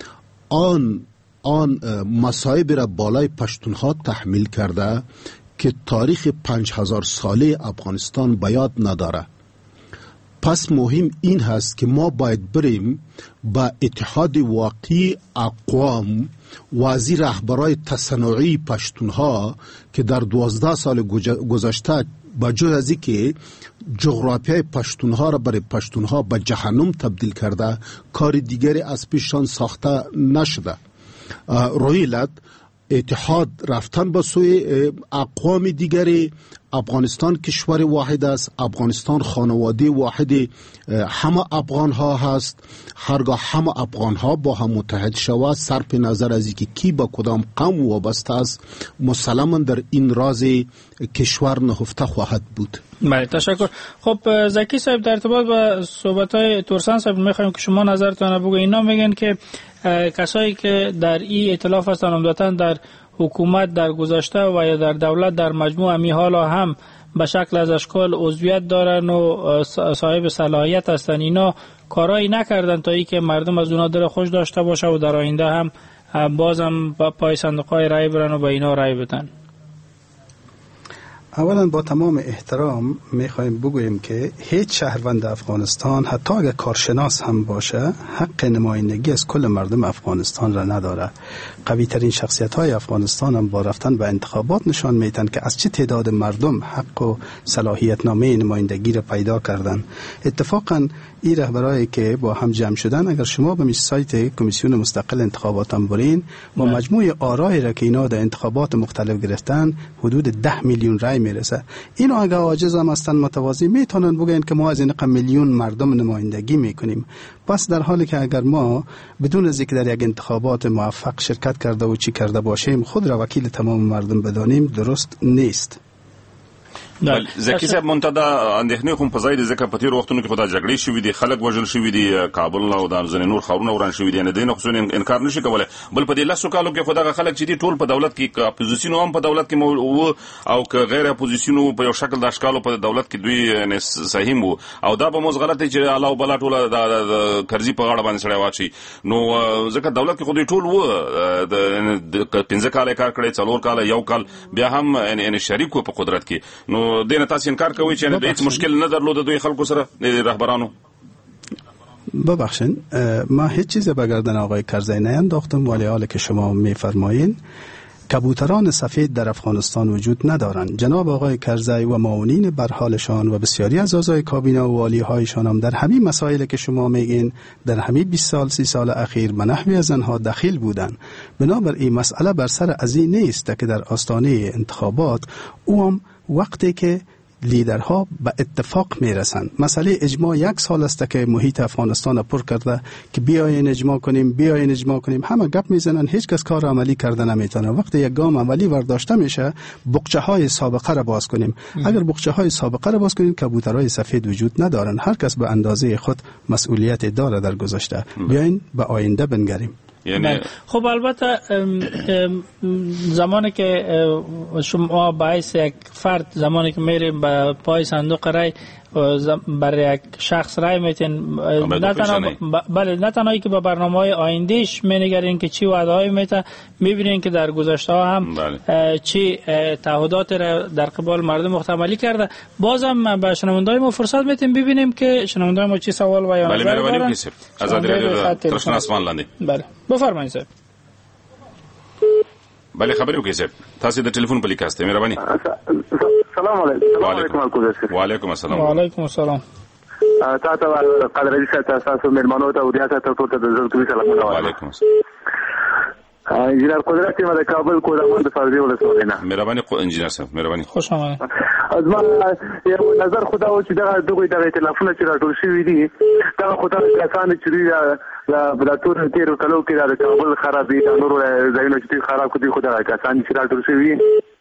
آن مصائب را بالای پشتون ها تحمیل کرده که تاریخ 5000 ساله افغانستان به یاد نداره. پس مهم این هست که ما باید بریم با اتحاد واقعی اقوام و از رهبرای تصنعی پشتونها که در 12 سال گذشته با جز از این که جغرافیای پشتونها را برای پشتونها به جهنم تبدیل کرده، کار دیگری از پیششان ساخته نشده. رویلت اتحاد رفتن به سوی اقوام دیگری. افغانستان کشور واحد است، افغانستان خانواده واحد همه افغان ها هست. هرگاه همه افغان ها با هم متحد شود، صرف نظر از اینکه کی با کدام قوم وابسته است، مسلما در این راز کشور نهفته خواهد بود. بله، تشکر. خب زکی صاحب، در ارتباط با صحبت‌های ترسان صاحب می‌خوایم که شما نظرتون بگویید. اینا میگن که کسایی که در این ائتلاف هستن عمدتاً در حکومت در گذشته و یا در دولت در مجموع امی حالا هم به شکل از اشکال عضویت دارن و صاحب صلاحیت هستن، اینا کارایی نکردن تا ای که مردم از اونا دل خوش داشته باشه و در آینده هم بازم پای صندوق‌های رای برن و به اینا رای بدن. اولا با تمام احترام میخوایم بگوییم که هیچ شهروند افغانستان حتی اگر کارشناس هم باشه حق نمایندگی از کل مردم افغانستان را نداره. قوی ترین شخصیت های افغانستان هم با رفتن به انتخابات نشان میتن که از چه تعداد مردم حق و صلاحیت نامه نمایندگی را پیدا کردن. اتفاقا این رهبرایی که با هم جمع شدن، اگر شما به سایت کمیسیون مستقل انتخابات هم برین و مجموع آرای را که اینا در انتخابات مختلف گرفتن، حدود 10 میلیون رای میرسه. اینو اگر عاجز هم هستن متواضع میتونن بگن که ما از این رقم میلیون مردم نمایندگی میکنیم. پس در حالی که اگر ما بدون از اینکه در یک انتخابات موفق شرکت کرده و چی کرده باشیم خود را وکیل تمام مردم بدانیم، درست نیست. زکی صاحب، منتدا اندېښنې خو په ځای د ځکه په تیرو وختونو کې خو دا جګړې شوي دي، خلک وژل شوي دي، کابل او د ځینې نور ښارونه وران شوي دي، نه دې نه خو انکار نشي کولی. بل په دې 10 کالو کې خو دغه خلک چې دي ټول په دولت کې، اپوزیسیون هم په دولت کې وو او که غیر اپوزیسیون په یو شکل د اشکالو په دولت کې دوی صحیح وو، او دا به موږ غلطه چې علاوه بلا ټوله د کرزي په غاړه باندې سړی واچي. نو ځکه دولت کې خو دوی ټول وو، د 15 کال کار کړی، 4 کال، یو کال بیا هم ان شریک په قدرت کې. نو دینه تاسو انکار کوي چې نه هیڅ مشکل نه درلود دوی خلکو سره رهبرانو؟ ببخشید، ما هیچ چیز به گردن آقای کرزی نینداختم، ولی حالی که شما میفرمایین کبوتران سفید در افغانستان وجود ندارند. جناب آقای کرزی و معاونین برحالشان و بسیاری از اعضای کابینه و والی هایشان هم در همین مسائلی که شما میگین در همین 20 سال 30 سال اخیر به نحوی از آنها دخیل بودند. بنابراین مسئله بر سر از این نیست که در آستانه انتخابات او هم وقتی که لیدرها به اتفاق میرسند. مسئله اجماع 1 سال است که محیط افغانستان پر کرده که بیاین اجماع کنیم، همه گپ میزنن، هیچ کس کار عملی کرده نمیتونه. وقتی یک گام عملی برداشته میشه، بقچه های سابقه را باز کنیم. اگر بقچه های سابقه را باز کنیم، کبوترهای سفید وجود ندارن. هر کس به اندازه خود مسئولیت داره در گذشته. بیاین به آینده بنگریم. یعنی خب البته زمانی که شما باعث یک فرد زمانی که میریم به پای صندوق رای برای یک شخص رای میتین، نه تنهایی که به برنامه‌های آیندهش مینگرین که چی وعده‌های میته، میبینین که در گذشته هم چی تعهدات را در قبال مردم محتملی کرده. بازم به شنونده‌های ما فرصت میتیم ببینیم که شنونده‌های ما چی سوال و یا نظر دارن. آزادی رادیو ترشن آسمان لاندې. بله بفرمایئ صاحب. بله خبرې وکړئ صاحب، تاسو د ټلیفون په لیکاسته مهرباني. السلام علیکم. وعلیکم السلام. وعلیکم السلام. تاسو قدر عزیز تاسو مېرمنو ته او ریاست ته ټول ته د زړه سلامونه. وعلیکم السلام. انجینر قدرت ما د کابل کوټه د فرضي ولسوالۍ نه. مهرباني انجینر صاحب مهرباني. خوش آمدید. از ما یو نظر خدا او چې دغه ائتلافونه چې راټول شوي دي دا خدای کسان چې د تور تیرو کلو کې د کابل خرابې د نورو ځایونو چې خراب کړي خدای کسان چې راټول شوي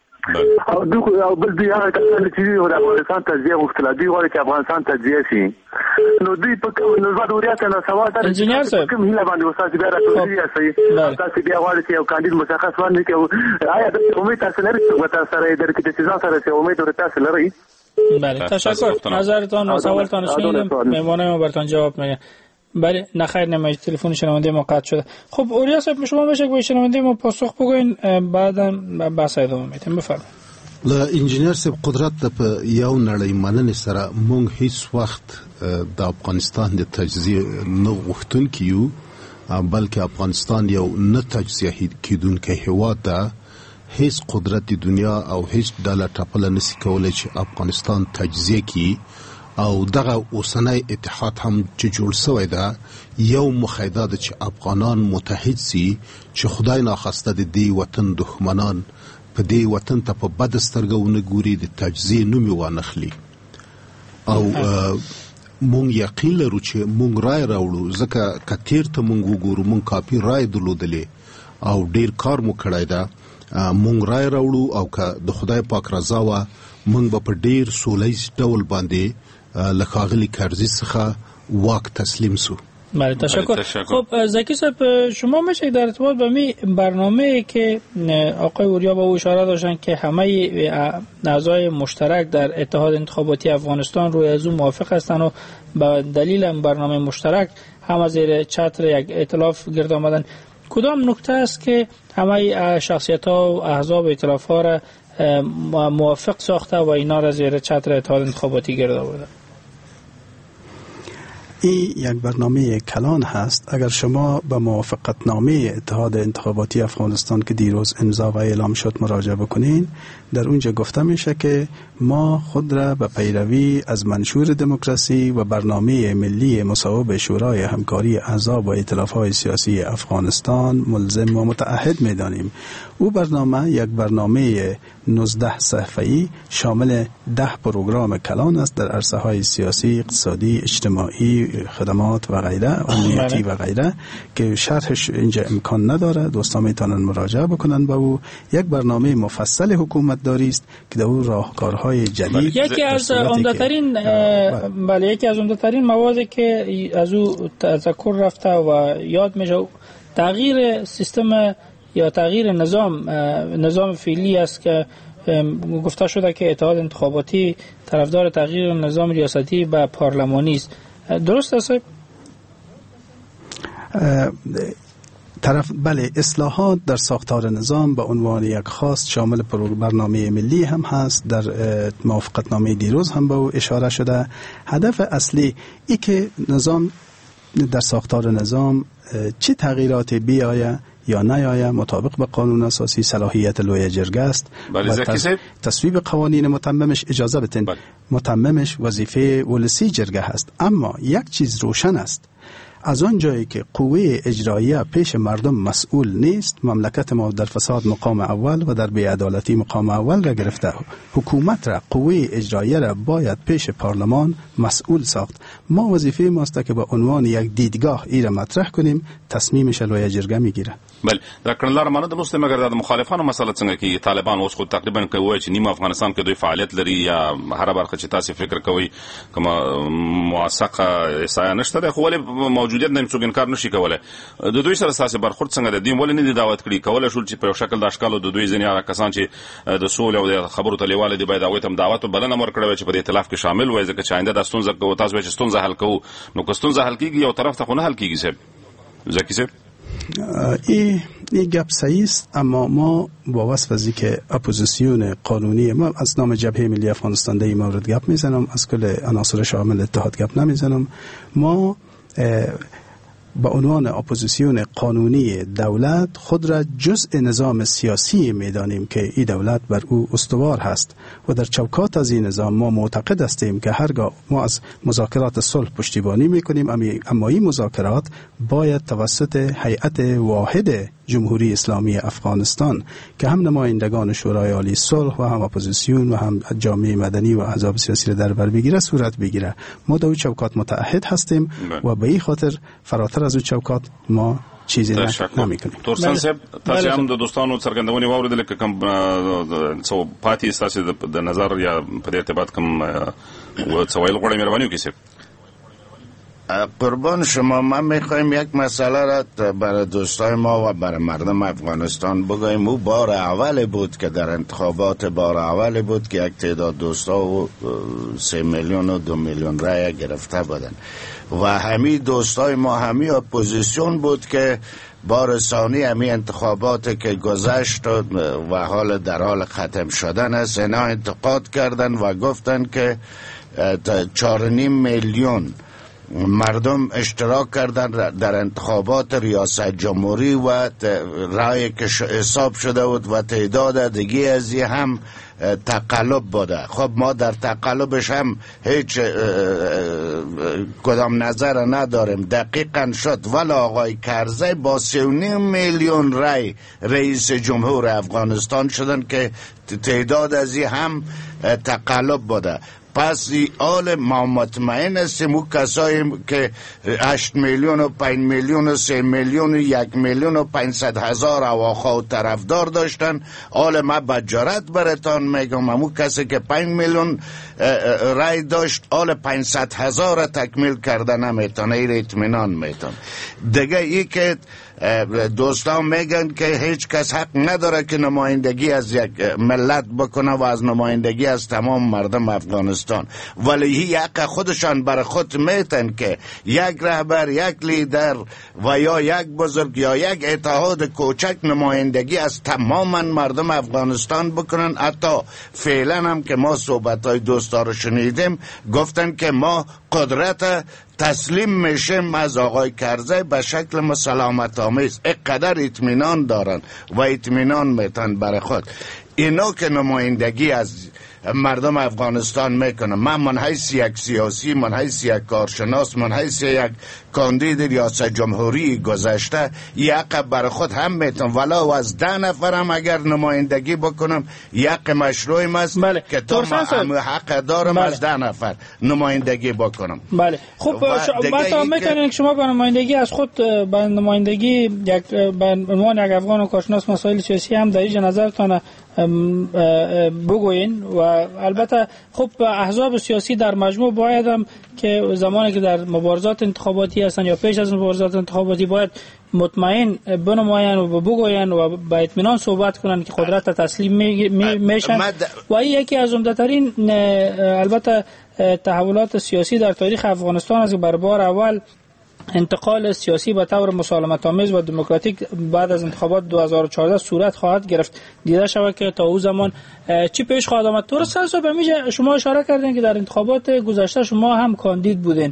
او دوی بل دی هغه کسان چې د افغانستان تجزیه وکړه دوی غواړي چې افغانستان تجزیه شي نو دوی په کوم نظر وریا کنه سوال در انجینر صاحب کوم هیله باندې وساتي بیا راټول تاسو بیا غواړي چې یو کاندید مشخص باندې کې آیا د امید تاسو لري چې تاسو در کې د ځان سره چې امید ورته لري. بله تشکر، نظرتان و سوالتان شنیدم، مهمان ما براتون جواب میگه. بله نخیر نمیشه، تلفن شنونده ما قطع شده. خب اوریا صاحب شما بشه که شنونده ما پاسخ بگوین، بعدا بحث ادامه میدیم. بفرمایید. ل انجینر صاحب قدرت په یو نړۍ مننې سره مونږ هیڅ وخت د افغانستان د تجزیه نه غوښتونکي یو، بلکې افغانستان یو نه تجزیه کیدونکی هیواد ده. هیڅ قدرت د دنیا او هیڅ ډله ټاپله نشي کولای چې افغانستان تجزیه کی، او دغه اوسنی اتحاد هم چې جوړ شوی ده یو مخیده ده چې افغانان متحد سي، چې خدای ناخواسته د دې وطن دښمنان په دې وطن ته په بد سترګه ونه ګوري، د تجزیه نوم یې وانخلي. او مونږ یقین لرو چې مونږ رای راوړو، ځکه که تیر ته مونږ وګورو مونږ کافي رای درلودلې او ډیر کار مو کړی ده. مونږ رای راوړو او که د خدای پاک رضا وه مونږ به په ډیر سولیز ډول باندې له ښاغلي کرزي څخه واک تسلیم سو. بله تشکر. خب زکی صاحب شما میشه در ارتباط با می برنامه که آقای اوریا به او اشاره داشتن که همه اعضای مشترک در اتحاد انتخاباتی افغانستان روی از اون موافق هستن و به دلیل برنامه مشترک هم زیر چتر یک ائتلاف گرد آمدن، کدام نکته است که همه شخصیت ها و احزاب ائتلاف ها را موافق ساخته و اینا را زیر چتر اتحاد انتخاباتی گرد آورده؟ این یک برنامه کلان هست. اگر شما به موافقتنامه اتحاد انتخاباتی افغانستان که دیروز امضا و اعلام شد مراجعه بکنین، در اونجا گفته میشه که ما خود را به پیروی از منشور دموکراسی و برنامه ملی مصوب شورای همکاری احزاب و ائتلاف‌های سیاسی افغانستان ملزم و متعهد میدانیم. او برنامه یک برنامه 19 صفحه‌ای شامل 10 پروگرام کلان است در عرصه‌های سیاسی، اقتصادی، اجتماعی، خدمات و غیره، امنیتی و غیره که شرحش اینجا امکان نداره. دوستان میتونن مراجعه بکنن به او. یک برنامه مفصل حکومت داری است که در اون راهکارهای جدید یکی از عمده‌ترین یکی از عمده‌ترین موادی که از او تذکر رفته و یاد میشه تغییر سیستم یا تغییر نظام فعلی است که گفته شده که اتحاد انتخاباتی طرفدار تغییر نظام ریاستی به پارلمانی است. درست است؟ بله، اصلاحات در ساختار نظام به عنوان یک خواست شامل برنامه ملی هم هست. در موافقتنامه دیروز هم به او اشاره شده. هدف اصلی ای که نظام در ساختار نظام چه تغییرات بیاید یا نیاید مطابق به قانون اساسی صلاحیت لوی جرگه است. تصویب قوانین متممش اجازه بتین متممش وظیفه ولسی جرگه هست. اما یک چیز روشن است، از آن جایی که قوه اجراییه پیش مردم مسئول نیست، مملکت ما در فساد مقام اول و در بی‌عدالتی مقام اول را گرفته. حکومت را، قوه اجراییه را باید پیش پارلمان مسئول ساخت. ما وظیفه ماست که به عنوان یک دیدگاه ای را مطرح کنیم، تصمیمش لوی جرګه میگیره. بله، در کړنلار منه د مسلم مګر د مخالفانو مسله څنګه کې طالبان اوس خو تقریبا کوي چې نیم افغانستان کې دوی فعالیت لري یا هر برخه چې تاسو فکر کوي کوم موثقه احصایه نشته ده، خو ولې موجودیت نه څوک انکار نشي کولای. د دوی سره تاسو برخورد څنګه د دې ولې نه دی دعوت کړی کولای شول چې په شکل د اشکالو د دوی ځنی کسان چې د سولې او د خبرو تلیواله دی باید هغه تم دعوت بلنه ورکړي چې په ائتلاف کې شامل وای، ځکه چې آینده د ستونزه کو تاسو چې ستونزه حل کوو نو که ستونزه حل کیږي یو طرف ته خو نه حل کیږي. صاحب زکی صاحب این گپ صحیح است، اما ما با وصف از اینکه اپوزیسیون قانونی، ما از نام جبهه ملی افغانستان در این مورد گپ میزنم، از کل عناصر شامل اتحاد گپ نمیزنم. ما با عنوان اپوزیسیون قانونی دولت خود را جزء نظام سیاسی میدانیم که این دولت بر او استوار هست و در چوکات از این نظام ما معتقد هستیم که هرگاه ما از مذاکرات صلح پشتیبانی میکنیم، اما این مذاکرات باید توسط هیئت واحد جمهوری اسلامی افغانستان که هم نمایندگان شورای عالی صلح و هم اپوزیسیون و هم جامعه مدنی و احزاب سیاسی را در بر بگیره صورت بگیره. ما در چوکات متعهد هستیم و به این خاطر فراتر از اون چوکات ما چیزی نمی‌کنیم. تورسان صاحب تاسو هم د دوستانو څرګندونې واوریدل که کوم څو پاتې تاسو د نظر یا په دې ارتباط کوم څه ویل غواړئ مهرباني وکړئ. قربان شما، من میخوایم یک مسئله را برای دوستای ما و برای مردم افغانستان بگویم. او بار اول بود که در انتخابات بار اول بود که یک تعداد دوستا و 3 میلیون و 2 میلیون رای گرفته بودن و همین دوستای ما همین اپوزیسیون بود که بار ثانی همین انتخابات که گذشت و حال در حال ختم شدن است اینا انتقاد کردن و گفتن که 4.5 میلیون مردم اشتراک کردن در انتخابات ریاست جمهوری و رای که حساب شده بود و تعداد دیگه از هم تقلب بوده. خب ما در تقلبش هم هیچ کدام نظر نداریم. دقیقا شد ولی آقای کرزی با 3.5 میلیون رای رئیس جمهور افغانستان شدن که تعداد از هم تقلب بوده. پس آل ما مطمئن هستیم او کسایی که 8 میلیون و 5 میلیون و 3 میلیون و 1 میلیون و 500 هزار اواخا و طرفدار داشتن. آل ما بجارت برتان میگم امو کسی که 5 میلیون رای داشت آل 500 هزار تکمیل کرده نمیتونه، این اطمینان میتون. دیگه ای که دوستان میگن که هیچ کس حق نداره که نمایندگی از یک ملت بکنه و از نمایندگی از تمام مردم افغانستان، ولی هی حق خودشان بر خود میتن که یک رهبر، یک لیدر و یا یک بزرگ یا یک اتحاد کوچک نمایندگی از تمام مردم افغانستان بکنن. حتی فعلا هم که ما صحبت های دوستا رو شنیدیم گفتن که ما قدرت تسلیم میشیم از آقای کرزی به شکل مسالمت آمیز. اقدر اطمینان دارن و اطمینان میتن برای خود. اینا که نمایندگی از مردم افغانستان میکنه، من حیث یک سیاسی، من حیث یک کارشناس، من حیث یک کاندید ریاست جمهوری گذشته یک برای خود هم میتونم ولو از 10 نفر هم اگر نمایندگی بکنم یک مشروعی است که تا من حق دارم از 10 نفر نمایندگی بکنم. بله خب ما میتونیم که شما به نمایندگی از خود به نمایندگی یک به عنوان یک افغان و کارشناس مسائل سیاسی هم در این نظرتان بگوین و البته خب احزاب سیاسی در مجموع باید هم که زمانی که در مبارزات انتخاباتی هستن یا پیش از مبارزات انتخاباتی باید مطمئن بنماین و بگوین و با اطمینان صحبت کنن که قدرت تسلیم میشن و این یکی از عمده‌ترین البته تحولات سیاسی در تاریخ افغانستان است که بر بار اول انتقال سیاسی به طور مسالمت آمیز و دموکراتیک بعد از انتخابات 2014 صورت خواهد گرفت. دیده شود که تا او زمان چی پیش خواهد آمد. درست است. به میجه شما اشاره کردین که در انتخابات گذشته شما هم کاندید بودین.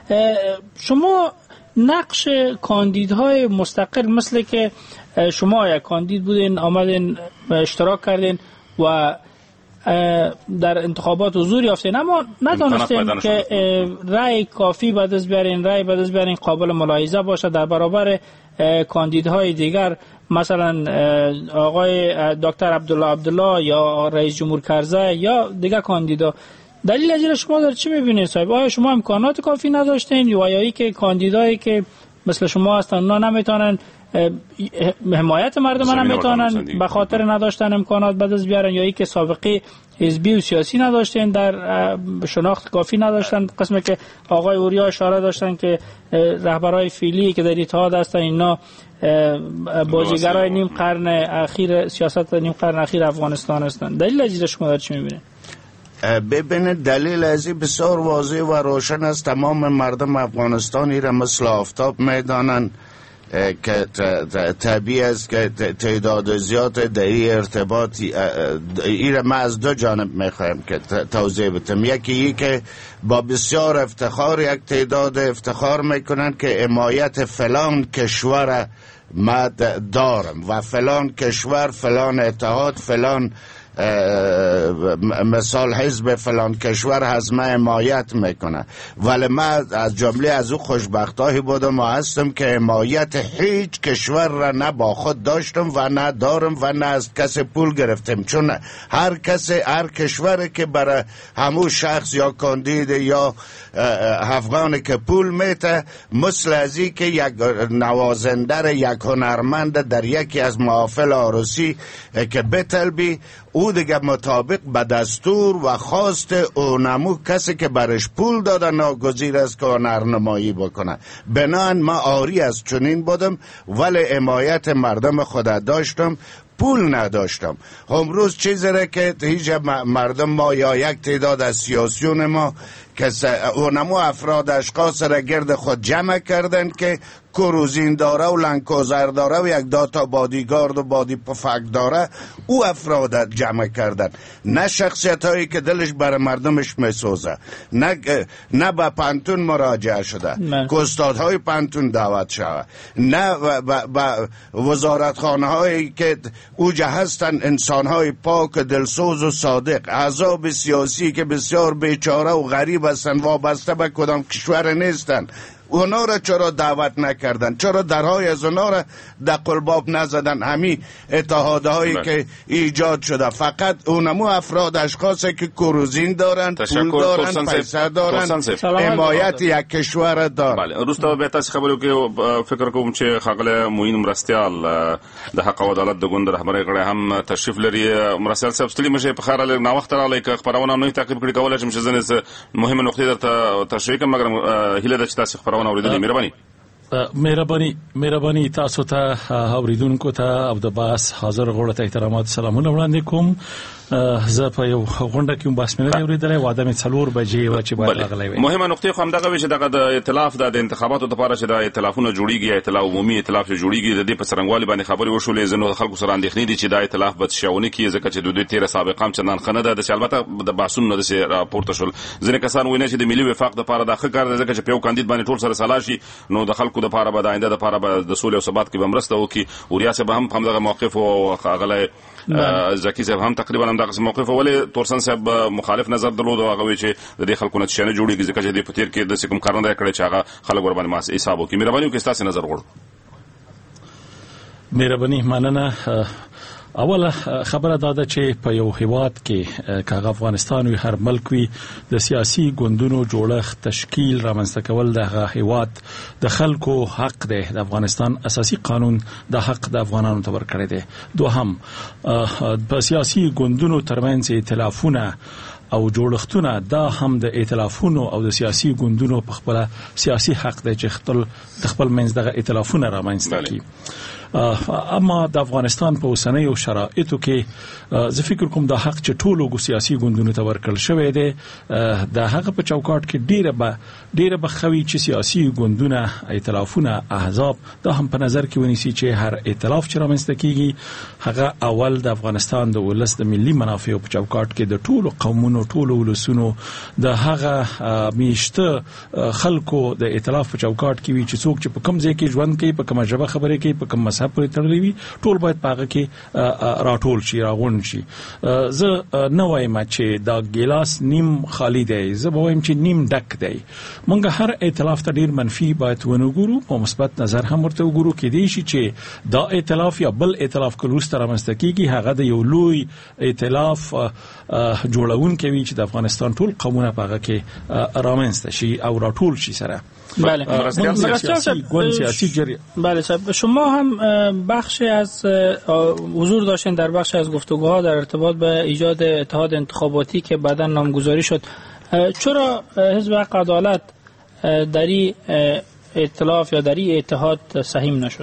شما نقش کاندیدهای مستقل مثل که شما یک کاندید بودین آمدین اشتراک کردین و در انتخابات حضور یافتین اما ندانستیم که رأی کافی به دست بیارین، رأی به دست بیارین قابل ملاحظه باشه در برابر کاندیدهای دیگر، مثلا آقای دکتر عبدالله یا رئیس جمهور کرزی یا دیگر کاندیدا. دلیل ازیر شما در چی میبینید صاحب؟ آیا شما امکانات کافی نداشتین یا ای که کاندیدایی که مثل شما هستن اونا نمیتونن حمایت مردم نمیتونن به خاطر نداشتن امکانات به دست بیارن، یا ای که سابقه حزبی و سیاسی نداشتن، در شناخت کافی نداشتن؟ قسمی که آقای اوریا اشاره داشتن که رهبرای فعلی که در اتحاد هستن اینا بازیگرای نیم قرن اخیر سیاست نیم قرن اخیر افغانستان هستن. دلیل ازیر شما در چی میبینید؟ ببینید دلیل ازی بسیار واضح و روشن است. تمام مردم افغانستانی را مثل آفتاب میدانند که طبیعی است که تعداد زیاد در این ارتباطی این ما از دو جانب میخوایم که توضیح بدم. یکی که با بسیار افتخار یک تعداد افتخار میکنن که حمایت فلان کشور ما دارم و فلان کشور فلان اتحاد فلان مثال حزب فلان کشور از ما حمایت میکنه، ولی ما از جمله از او خوشبختایی بودم و هستم که حمایت هیچ کشور را نه با خود داشتم و نه دارم و نه از کسی پول گرفتم، چون هر کشوری که برای همون شخص یا کاندید یا افغانی که پول میته مثل ازی که یک نوازنده یک هنرمند در یکی از محافل عروسی که بطلبی او دیگه مطابق به دستور و خواست اونمو کسی که برش پول داده ناگزیر است که هنرنمایی بکنه. بنابراین ما آری از چنین بودم ولی حمایت مردم خود داشتم، پول نداشتم. امروز چیزی را که هیچ مردم ما یا یک تعداد از سیاسیون ما که اونمو افراد اشخاص را گرد خود جمع کردن که کروزین داره و لنکوزر داره و یک داتا بادیگارد و بادی پفک داره، او افراد جمع کردن، نه شخصیت هایی که دلش برای مردمش میسوزه، نه به پانتون مراجعه شده که استادهای پانتون دعوت شده، نه به وزارتخانه هایی که اوجه هستن انسان های پاک دلسوز و صادق، احزاب سیاسی که بسیار بیچاره و غریب هستن، وابسته به کدام کشور نیستن، اونا را چرا دعوت نکردن؟ چرا درهای از اونا را در قلباب نزدن؟ همین اتحادهایی که ایجاد شده فقط اونمو افراد اشخاصی که کروزین دارن، پول دارن، پیسه دارن، حمایت یک کشور دارن. بله روستا به تاسو خبرو کې فکر کوم چې خاغله موین مرستيال د حق او عدالت د ګوند رهبري غړي هم تشریف لري. مرستيال صاحب ستړي مشه په خاله نو وخت را لیک خبرونه نو تعقیب کړی کولای چې زنه مهمه نقطه درته تشریح کوم، مګر هله د تاسو خبرونه مهرباني تاسو ته اوریدونکو ته او د باس حاضر غوړه ته احترامات سلامونه وړاندې کوم. زه په یو غونډه کې بس مې اوریدلې واده مې 4 بجې و چې باید راغلی وي. مهمه نقطه خو هم دغه وی چې دغه د ائتلاف د انتخاباتو لپاره چې د ائتلافونو جوړیږي، ائتلاف عمومي ائتلاف چې جوړیږي د دې په څرنګوالي باندې خبرې وشولې. زنو خلکو سره اندېښنې دي چې د ائتلاف به شاونې کې ځکه چې د دوی تیر سابقه هم چندان خنه ده، د البته د باسون نه د راپورته شول. ځینې کسان ویني چې د ملي وفاق لپاره د ښه کار دی ځکه چې په یو کاندید باندې ټول سره سلا شي نو د خلکو لپاره به د آینده لپاره به د سولې او ثبات کې به مرسته وکړي. اوریا صاحب هم دغه موقف او غلې زکی صاحب هم تقریبا هم دغه موقف ولې تورسن صاحب مخالف نظر درلود او هغه چې د دې خلکو نتیجه نه جوړیږي ځکه چې د پتیر کې د کوم کارونه کړی چې هغه خلک ور باندې ماس حساب وکړي. مهرباني وکړئ تاسو نظر غواړم. مهرباني مننه. اوله خبره داده چې په یو هیواد کې کاغه افغانستان وی هر ملک وی د سیاسي ګوندونو جوړښت تشکیل رامنځته کول د هیواد د خلکو حق دی. د افغانستان اساسي قانون د حق د افغانانو ته ورکړی دی. دوهم په سیاسي ګوندونو ترمنځ ائتلافونه او جوړښتونه دا هم د ائتلافونو او د سیاسي ګوندونو په خپل سیاسي حق دی چې خپل منځ دغه ائتلافونه رامنځته کړي. اما د افغانستان په اوسنیو شرایطو کې زه فکر کوم د حق چې ټولو سیاسي ګوندونو ته ورکړل شوی دی د هغه په چوکاټ کې ډیره بخوي چې سیاسي ګوندونه ائتلافونه احزاب دا هم په نظر کې ونیسي چې هر ائتلاف چې رامنځته کیږي هغه اول د افغانستان د ولس د ملي منافعو په چوکاټ کې د ټولو قومونو ټولو ولسونو د هغه میشته خلکو د ائتلاف په چوکاټ کې وي چې څوک چې په کوم ځای کې ژوند کوي، په کومه ژبه خبرې کوي، په کوم مذهب پورې تړلې وي ټول باید پاغه کې راټول شي راغون شي. زه نه وایم چې دا ګلاس نیم خالی دی، زه وایم چې نیم ډک دی. مونږ هر ائتلاف ته ډیر منفي باید ونګورو، په مثبت نظر هم ورته وګورو کې دی شي چې دا ائتلاف یا بل ائتلاف کلوس تر رامنځته کیږي هغه د یو لوی ائتلاف جوړون کوي چې د افغانستان ټول قومونه پاغه کې رامنځته شي او راټول شي سره. بله بله صاحب، شما هم بخشی از حضور داشتین در بخشی از گفتگوها در ارتباط به ایجاد اتحاد انتخاباتی که بعدا نامگذاری شد. چرا حزب حق عدالت در این ائتلاف یا در این اتحاد سهیم نشد؟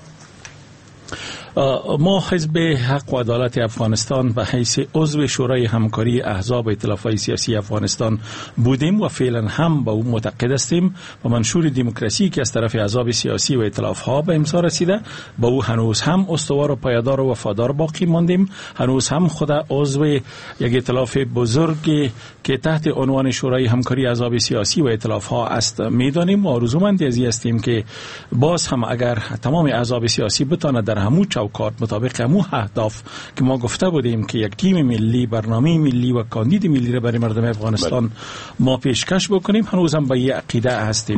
ما حزب حق و عدالت افغانستان به حیث عضو شورای همکاری احزاب ائتلاف‌های سیاسی افغانستان بودیم و فعلا هم به اون معتقد هستیم. و منشور دموکراسی که از طرف احزاب سیاسی و ائتلاف‌ها به امضا رسیده با او هنوز هم استوار و پایدار و وفادار باقی ماندیم. هنوز هم خود عضو یک ائتلاف بزرگ که تحت عنوان شورای همکاری احزاب سیاسی و ائتلاف‌ها است میدانیم و آرزومند ازی هستیم که باز هم اگر تمام احزاب سیاسی بتونه در همون چوکات مطابق همون اهداف که ما گفته بودیم که یک تیم ملی، برنامه ملی و کاندید ملی را برای مردم افغانستان ما پیشکش بکنیم، هنوز هم به این عقیده هستیم.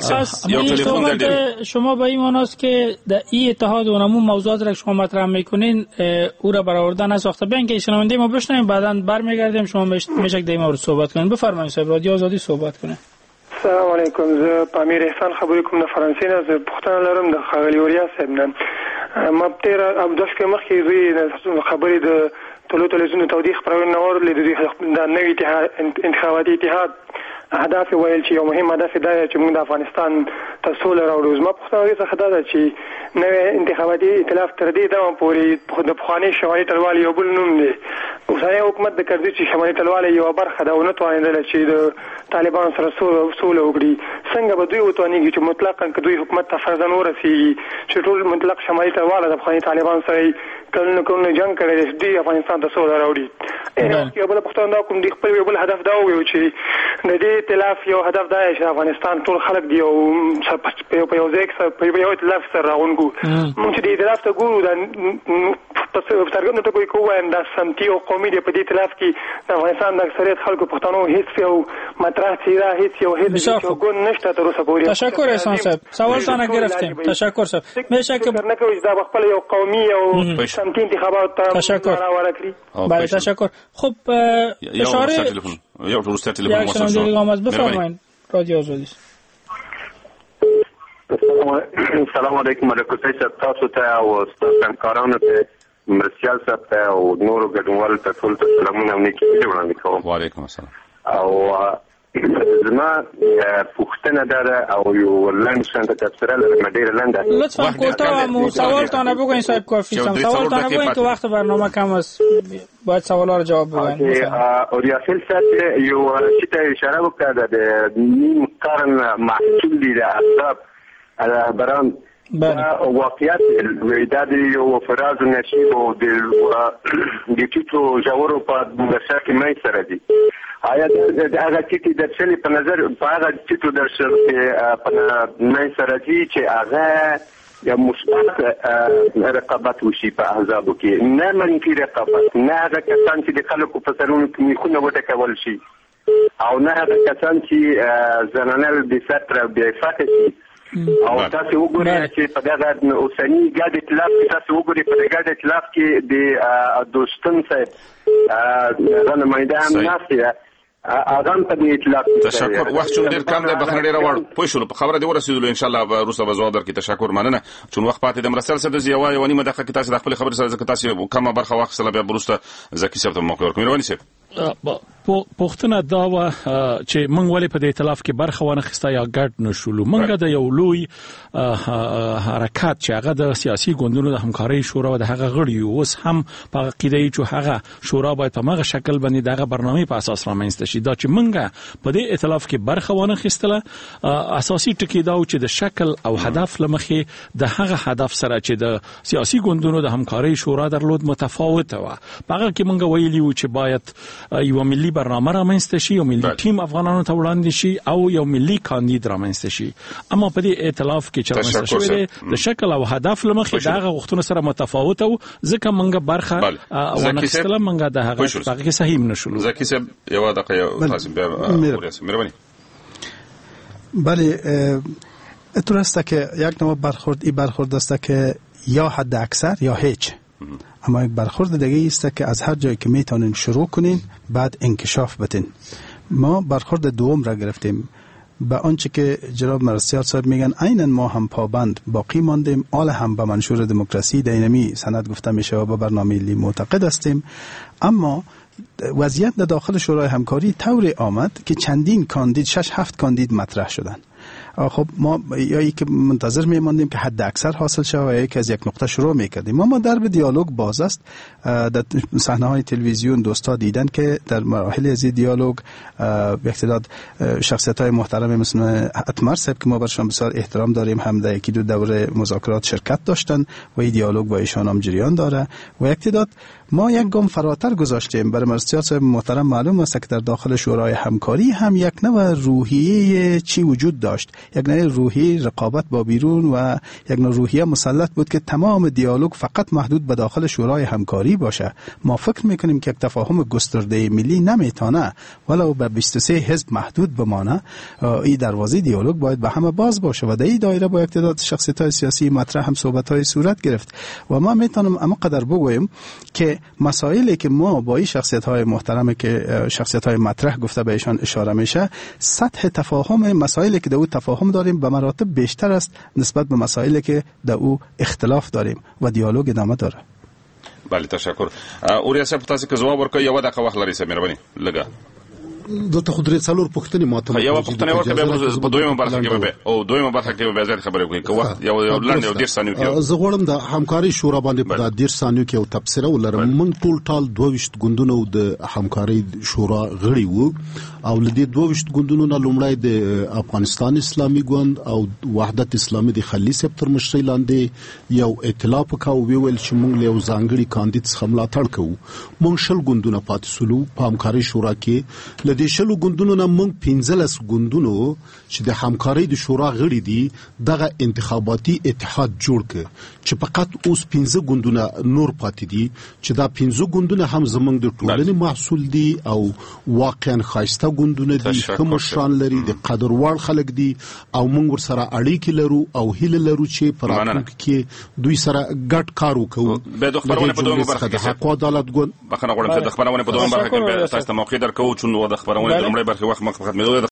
شما به این معناست که در این اتحاد و همون موضوعات را شما مطرح میکنین او را برآورده نساخته. بیان که شنونده ما بشنویم بعداً برمیگردیم شما میشه که ما رو صحبت کنین. بفرمایید صاحب، رادیو آزادی صحبت کنه. السلام علیکم، زه پامیر احسان خبرې کوم د فرانسې نه. زه پوښتنه لرم د ښاغلي اوریا صاحب نه. ما تیر ابداش کې مخکې دوی خبرې د تلویزیون تودیخ خبرونه اورلې د نوي انتخاباتي اتحاد اهداف ویل چې یو مهم هدف دی چې موږ د افغانستان ته سوله راوړو. ما پوښتنه څه خدای ده چې نوې انتخاباتي ائتلاف تر دې دوام پورې د پخواني شمالي ټلوالې یو بل نوم دی. اوسنی حکومت د کړدي چې شمالي ټلوالې یو برخه ده او نه توانېدل چې د طالبان سره سوله وکړي. څنګه به دوی وتوانېږي چې مطلقاً که دوی حکومت ته فرضاً ورسېږي چې ټول مطلق شمالي ټلواله د افغاني طالبان سره کلونه جنګ کړی دی، دوی افغانستان ته سوله راوړي. یو بل پوښتنه دا کوم، دوی خپل یو بل هدف دا وویل چې د دې ائتلاف یو هدف دا دی چې افغانستان ټول خلک دی او په یو ځای په یو ائتلاف سره راغونډو. موږ چې د ائتلاف ته ګورو دا څرګنده ټکو یې کووایم دا سمتي او قومي دی. په دې ائتلاف کې د افغانستان د اکثریت خلکو پښتنو هیڅ یو مطرح څیره هیڅ یو ګون نشته تر اوسه پورې. تشکر احسان صاحب، سوالتان گرفتیم. تشکر صاحب. میشه که نه کوي دا خپل یو قومي او سمتي انتخابات ته راوړکړي. بله تشکر. خب اشاره یا روستا تلفن مؤسسه بفرمایید. رادیو آزادی. السلام علیکم ملکوتی صاحب، تاسو ته او ستاسو همکارانو ته مرسیال صاحب ته او نورو ګډونوالو ته ټول ته سلامونه او نیکي وړاندې کوم. وعلیکم السلام. او زما پوښتنه ده او یو لنډ څنګه تفسیر لرم ډیر لنډه. لطفا کوتاه سوالتان بگوین صاحب کافی سم. سوالتان بگوین که وقت برنامه کم است، باید سوالا رو جواب بدین. اوریاسل صاحب یو چیت اشاره وکړه د نیم قرن محصول دی د احزاب بران واقعیت ویداد یو فراز نشیب او د ټیټو ژورو په درشا کې مې سره دي. آیا د هغه ټیټي درشلې په نظر په هغه ټیټو درشل په مې سره دي چې هغه یا مثبت رقابت وشي په احزابو کې، نه منفي رقابت، نه هغه کسان چې د خلکو په سرونو کې میخونه وټکول شي او نه هغه کسان چې زنانه بې ستره بې عفته شي. او تاسو وګورئ چې په دغه اوسنی ګډ ائتلاف کې تاسو وګورئ په دغه ګډ ائتلاف کې د دوستن صاحب نماینده هم ناسته اغم په دې ائتلاف. تشکر. وخت چون ډیر کم دی، بخنه ډیر وړ پوه شو په خبره دی ورسېدل. ان شاء الله روسه بزو در کې تشکر مننه چون وخت پاتې د مرسل سره د یوه ونیمه دقیقه کې تاسو د خپل خبر سره ځکه تاسو کومه برخه وخت سره بیا بروسته زکی صاحب ته موقع ورکوم. رواني صاحب پوښتنه دا و چې موږ ولې په دې ائتلاف کې برخه ونه خسته یا ګډ نشولو. موږ د یو لوی حرکت چې هغه د سیاسي ګوندونو د همکارۍ شورا او د هغه غړي اوس هم په عقیده چې هغه شورا باید په هغه شکل باندې دغه برنامه په اساس رامنځته شي. دا چې موږ په دې ائتلاف کې برخه ونه خستله اساسي ټکی دا و چې د شکل او هدف لمخې د هغه هدف سره چې د سیاسي ګوندونو د همکارۍ شورا درلود متفاوته و. په هغه کې موږ ویلي و چې باید یو ملي برنامه رامنځته شي او ملي ټیم افغانانو ته وړاندې شي او یو ملي کاندید رامنځته شي. اما په دې ائتلاف کې چې رامنځته شوی دی د شکل او هدف لمخې دغه غوښتنه سره متفاوت او ځکه موږ برخه ونخستله موږ د هغه په کې صحیح نشو. زکی صاحب یو دقیقه تاسو بیا مهربانی. بله درسته که یک نوع برخورد است که یا حد اکثر یا هیچ، اما یک برخورد دیگه است که از هر جایی که میتونین شروع کنین بعد انکشاف بدین. ما برخورد دوم را گرفتیم به آنچه که جناب مرسیار صاحب میگن عیناً ما هم پابند باقی ماندیم، آل هم به منشور دموکراسی دینمی سند گفته میشه و به برنامه ملی معتقد هستیم. اما وضعیت در داخل شورای همکاری طوری آمد که چندین کاندید 6-7 کاندید مطرح شدن. خب ما یا ای که منتظر میماندیم که حد اکثر حاصل شود یا ای که از یک نقطه شروع میکردیم. ما در به دیالوگ باز است. در صحنه های تلویزیون دوستا دیدن که در مراحل از دیالوگ اقتداد شخصیت های محترم مثل اتمر صاحب که ما برشان بسیار احترام داریم هم در یکی دو دوره مذاکرات شرکت داشتن و این دیالوگ با ایشان هم جریان داره و اقتداد ما یک گام فراتر گذاشتیم. برای مرسیار صاحب محترم معلوم است که در داخل شورای همکاری هم یک نوع روحیه چی وجود داشت، یک نوع روحیه رقابت با بیرون و یک نوع روحیه مسلط بود که تمام دیالوگ فقط محدود به داخل شورای همکاری باشه. ما فکر میکنیم که یک تفاهم گسترده ملی نمیتونه ولو به 23 حزب محدود بمانه. این دروازه دیالوگ باید به همه باز باشه و در این دایره با اقتدار شخصیت‌های سیاسی مطرح هم صحبت‌های صورت گرفت و ما میتونم اما قدر بگویم که مسائلی که ما با این شخصیت‌های محترمه که شخصیت‌های مطرح گفته بهشان اشاره میشه، سطح تفاهم مسائلی که در او تفاهم داریم به مراتب بیشتر است نسبت به مسائلی که در او اختلاف داریم و دیالوگ ادامه داره. بله تشکر. اوریا صاحب تاسو که جواب ورکړئ یو دغه وخت لري سم مهرباني لګا دته خدای څلور پښتني ماته یو پښتني ورکړه په دویمه برخه کې به او دویمه برخه کې به زیات خبرې کوي که وخت یو لاندې او ډیر ثانیو کې زه غواړم د همکاري شورا باندې په ډیر ثانیو کې او تبصره ولرم. من ټول 22 ګوندونو د همکاري شورا غړي وو او لدې 22 ګوندونو نه لومړی د افغانستان اسلامي ګوند او وحدت اسلامي د خلی سپتر مشرۍ لاندې یو ائتلاف وکاو ویل چې موږ له ځانګړي کاندید څخه ملاتړ کوو. موږ شل ګوندونه پاتې سولو په همکاري شورا کې. د شلو ګوندونو نه موږ 15 ګوندونو چې د همکاري د شورا غړي دي دغه انتخاباتي اتحاد جوړ ک چې فقط اوس 15 ګوندونه نور پاتې دي چې دا 15 ګوندونه هم زمونږ د ټولنې محصول دي او واقعا خاصه ګوندونه دي کوم شان لري د قدر وړ خلک دي او موږ ورسره اړیکې لرو او هیله لرو چې پراتونکو کې دوی سره ګډ کار وکړو. به د خبرونه په دوه برخه کې حق او عدالت ګوند بخنه غواړم چې د خبرونه په دوه برخه کې تاسو ته موقع درکو چې نو د خبرونه د لومړی برخه وخت مخ ختمېدو د